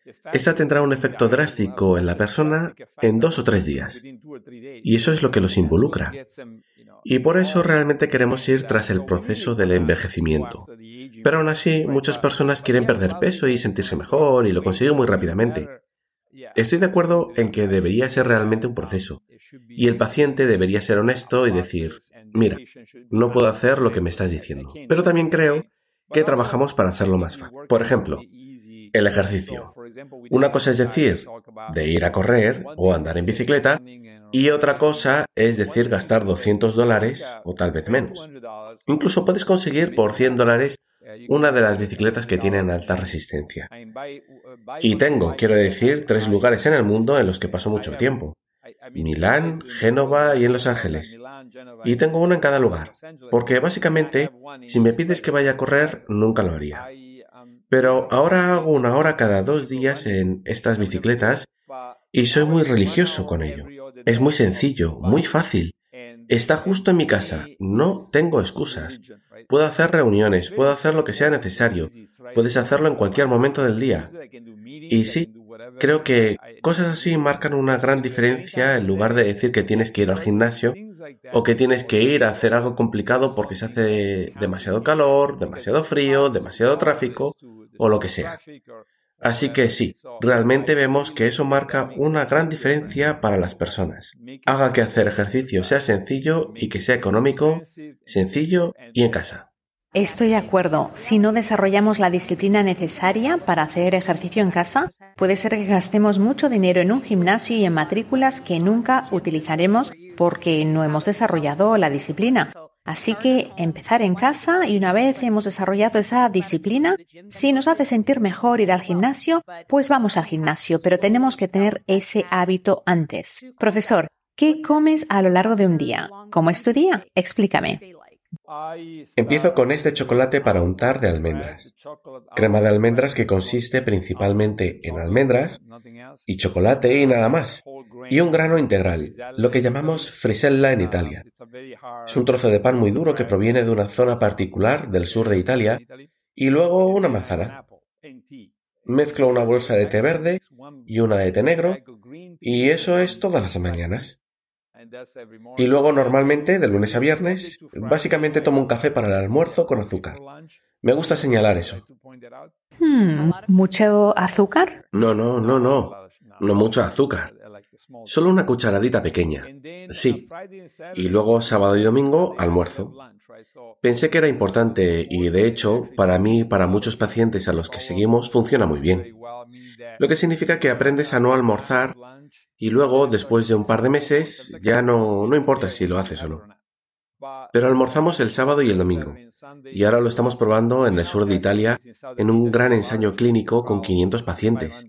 esta tendrá un efecto drástico en la persona en dos o tres días. Y eso es lo que los involucra. Y por eso realmente queremos ir tras el proceso del envejecimiento. Pero aún así, muchas personas quieren perder peso y sentirse mejor y lo consiguen muy rápidamente. Estoy de acuerdo en que debería ser realmente un proceso. Y el paciente debería ser honesto y decir, mira, no puedo hacer lo que me estás diciendo. Pero también creo que trabajamos para hacerlo más fácil. Por ejemplo, el ejercicio. Una cosa es decir, de ir a correr o andar en bicicleta, y otra cosa es decir gastar doscientos dólares o tal vez menos. Incluso puedes conseguir por cien dólares una de las bicicletas que tienen alta resistencia. Y tengo, quiero decir, tres lugares en el mundo en los que paso mucho tiempo. Milán, Génova y en Los Ángeles. Y tengo una en cada lugar, porque básicamente, si me pides que vaya a correr, nunca lo haría. Pero ahora hago una hora cada dos días en estas bicicletas y soy muy religioso con ello. Es muy sencillo, muy fácil. Está justo en mi casa, no tengo excusas. Puedo hacer reuniones, puedo hacer lo que sea necesario. Puedes hacerlo en cualquier momento del día. Y sí, creo que cosas así marcan una gran diferencia en lugar de decir que tienes que ir al gimnasio o que tienes que ir a hacer algo complicado porque se hace demasiado calor, demasiado frío, demasiado tráfico o lo que sea. Así que sí, realmente vemos que eso marca una gran diferencia para las personas. Haga que hacer ejercicio sea sencillo y que sea económico, sencillo y en casa. Estoy de acuerdo. Si no desarrollamos la disciplina necesaria para hacer ejercicio en casa, puede ser que gastemos mucho dinero en un gimnasio y en matrículas que nunca utilizaremos porque no hemos desarrollado la disciplina. Así que empezar en casa y una vez hemos desarrollado esa disciplina, si nos hace sentir mejor ir al gimnasio, pues vamos al gimnasio, pero tenemos que tener ese hábito antes. Profesor, ¿qué comes a lo largo de un día? ¿Cómo es tu día? Explícame. Empiezo con este chocolate para untar de almendras. Crema de almendras que consiste principalmente en almendras y chocolate y nada más. Y un grano integral, lo que llamamos frisella en Italia. Es un trozo de pan muy duro que proviene de una zona particular del sur de Italia y luego una manzana. Mezclo una bolsa de té verde y una de té negro y eso es todas las mañanas. Y luego normalmente, de lunes a viernes, básicamente tomo un café para el almuerzo con azúcar. Me gusta señalar eso. Hmm, ¿mucho azúcar? No, no, no, no. No mucho azúcar. Solo una cucharadita pequeña. Sí. Y luego sábado y domingo, almuerzo. Pensé que era importante y, de hecho, para mí y para muchos pacientes a los que seguimos, funciona muy bien. Lo que significa que aprendes a no almorzar y luego, después de un par de meses, ya no, no importa si lo haces o no. Pero almorzamos el sábado y el domingo, y ahora lo estamos probando en el sur de Italia en un gran ensayo clínico con quinientos pacientes.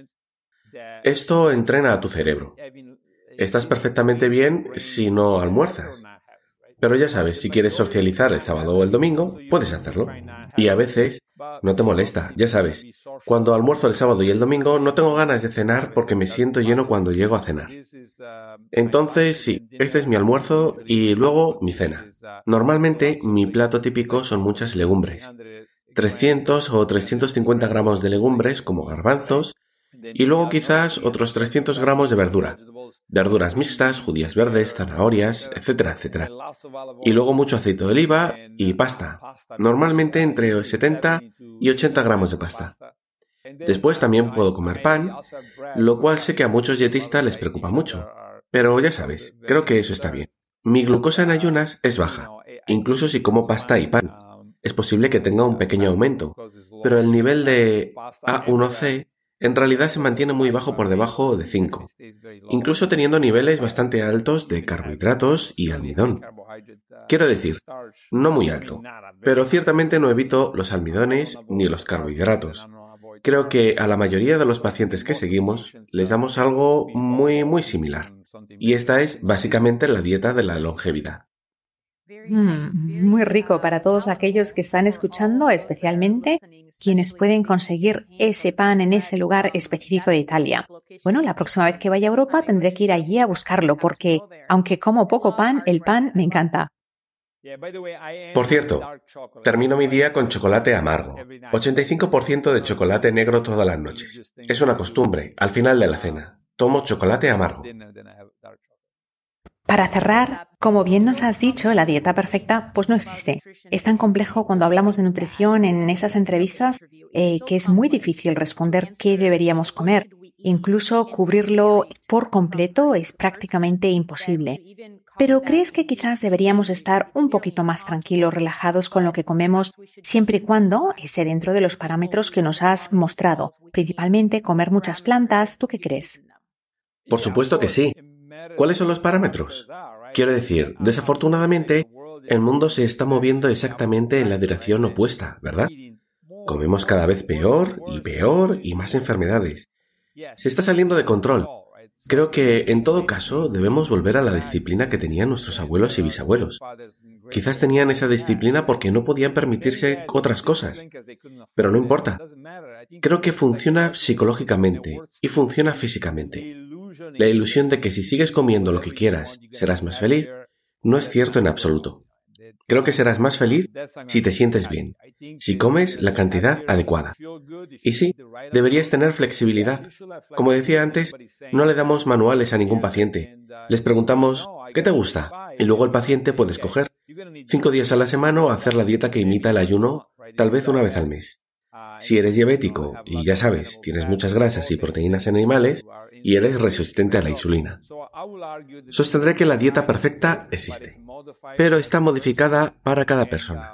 Esto entrena a tu cerebro. Estás perfectamente bien si no almuerzas. Pero ya sabes, si quieres socializar el sábado o el domingo, puedes hacerlo. Y a veces no te molesta, ya sabes. Cuando almuerzo el sábado y el domingo no tengo ganas de cenar porque me siento lleno cuando llego a cenar. Entonces sí, este es mi almuerzo y luego mi cena. Normalmente mi plato típico son muchas legumbres. trescientos o trescientos cincuenta gramos de legumbres como garbanzos y luego quizás otros trescientos gramos de verdura. Verduras mixtas, judías verdes, zanahorias, etcétera, etcétera. Y luego mucho aceite de oliva y pasta. Normalmente entre setenta y ochenta gramos de pasta. Después también puedo comer pan, lo cual sé que a muchos dietistas les preocupa mucho. Pero ya sabes, creo que eso está bien. Mi glucosa en ayunas es baja, incluso si como pasta y pan. Es posible que tenga un pequeño aumento, pero el nivel de A uno C en realidad se mantiene muy bajo por debajo de cinco, incluso teniendo niveles bastante altos de carbohidratos y almidón. Quiero decir, no muy alto, pero ciertamente no evito los almidones ni los carbohidratos. Creo que a la mayoría de los pacientes que seguimos les damos algo muy, muy similar. Y esta es básicamente la dieta de la longevidad. Mm, muy rico para todos aquellos que están escuchando, especialmente quienes pueden conseguir ese pan en ese lugar específico de Italia. Bueno, la próxima vez que vaya a Europa tendré que ir allí a buscarlo porque, aunque como poco pan, el pan me encanta. Por cierto, termino mi día con chocolate amargo. ochenta y cinco por ciento de chocolate negro todas las noches. Es una costumbre, al final de la cena. Tomo chocolate amargo. Para cerrar, como bien nos has dicho, la dieta perfecta pues no existe. Es tan complejo cuando hablamos de nutrición en esas entrevistas eh, que es muy difícil responder qué deberíamos comer. Incluso cubrirlo por completo es prácticamente imposible. Pero ¿crees que quizás deberíamos estar un poquito más tranquilos, relajados con lo que comemos, siempre y cuando esté dentro de los parámetros que nos has mostrado? Principalmente comer muchas plantas, ¿tú qué crees? Por supuesto que sí. ¿Cuáles son los parámetros? Quiero decir, desafortunadamente, el mundo se está moviendo exactamente en la dirección opuesta, ¿verdad? Comemos cada vez peor y peor y más enfermedades. Se está saliendo de control. Creo que, en todo caso, debemos volver a la disciplina que tenían nuestros abuelos y bisabuelos. Quizás tenían esa disciplina porque no podían permitirse otras cosas. Pero no importa. Creo que funciona psicológicamente y funciona físicamente. La ilusión de que si sigues comiendo lo que quieras, serás más feliz, no es cierto en absoluto. Creo que serás más feliz si te sientes bien, si comes la cantidad adecuada. Y sí, deberías tener flexibilidad. Como decía antes, no le damos manuales a ningún paciente. Les preguntamos, ¿qué te gusta? Y luego el paciente puede escoger cinco días a la semana o hacer la dieta que imita el ayuno, tal vez una vez al mes. Si eres diabético y ya sabes, tienes muchas grasas y proteínas animales y eres resistente a la insulina. Sostendré que la dieta perfecta existe, pero está modificada para cada persona.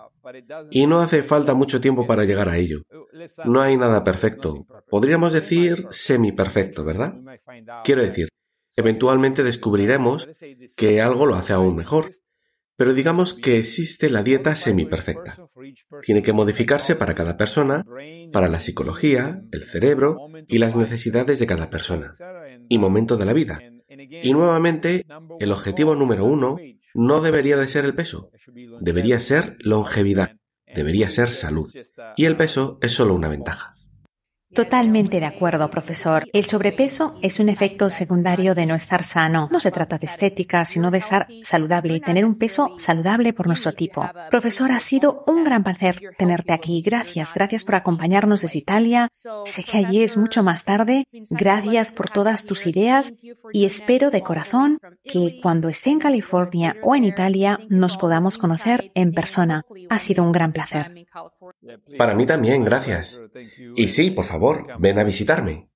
Y no hace falta mucho tiempo para llegar a ello. No hay nada perfecto. Podríamos decir semi-perfecto, ¿verdad? Quiero decir, eventualmente descubriremos que algo lo hace aún mejor. Pero digamos que existe la dieta semiperfecta. Tiene que modificarse para cada persona, para la psicología, el cerebro y las necesidades de cada persona y momento de la vida. Y nuevamente, el objetivo número uno no debería de ser el peso. Debería ser longevidad. Debería ser salud. Y el peso es solo una ventaja. Totalmente de acuerdo, profesor. El sobrepeso es un efecto secundario de no estar sano. No se trata de estética, sino de estar saludable y tener un peso saludable por nuestro tipo. Profesor, ha sido un gran placer tenerte aquí. Gracias, gracias por acompañarnos desde Italia. Sé que allí es mucho más tarde. Gracias por todas tus ideas y espero de corazón que cuando esté en California o en Italia nos podamos conocer en persona. Ha sido un gran placer. Para mí también, gracias. Y sí, por favor, ven a visitarme.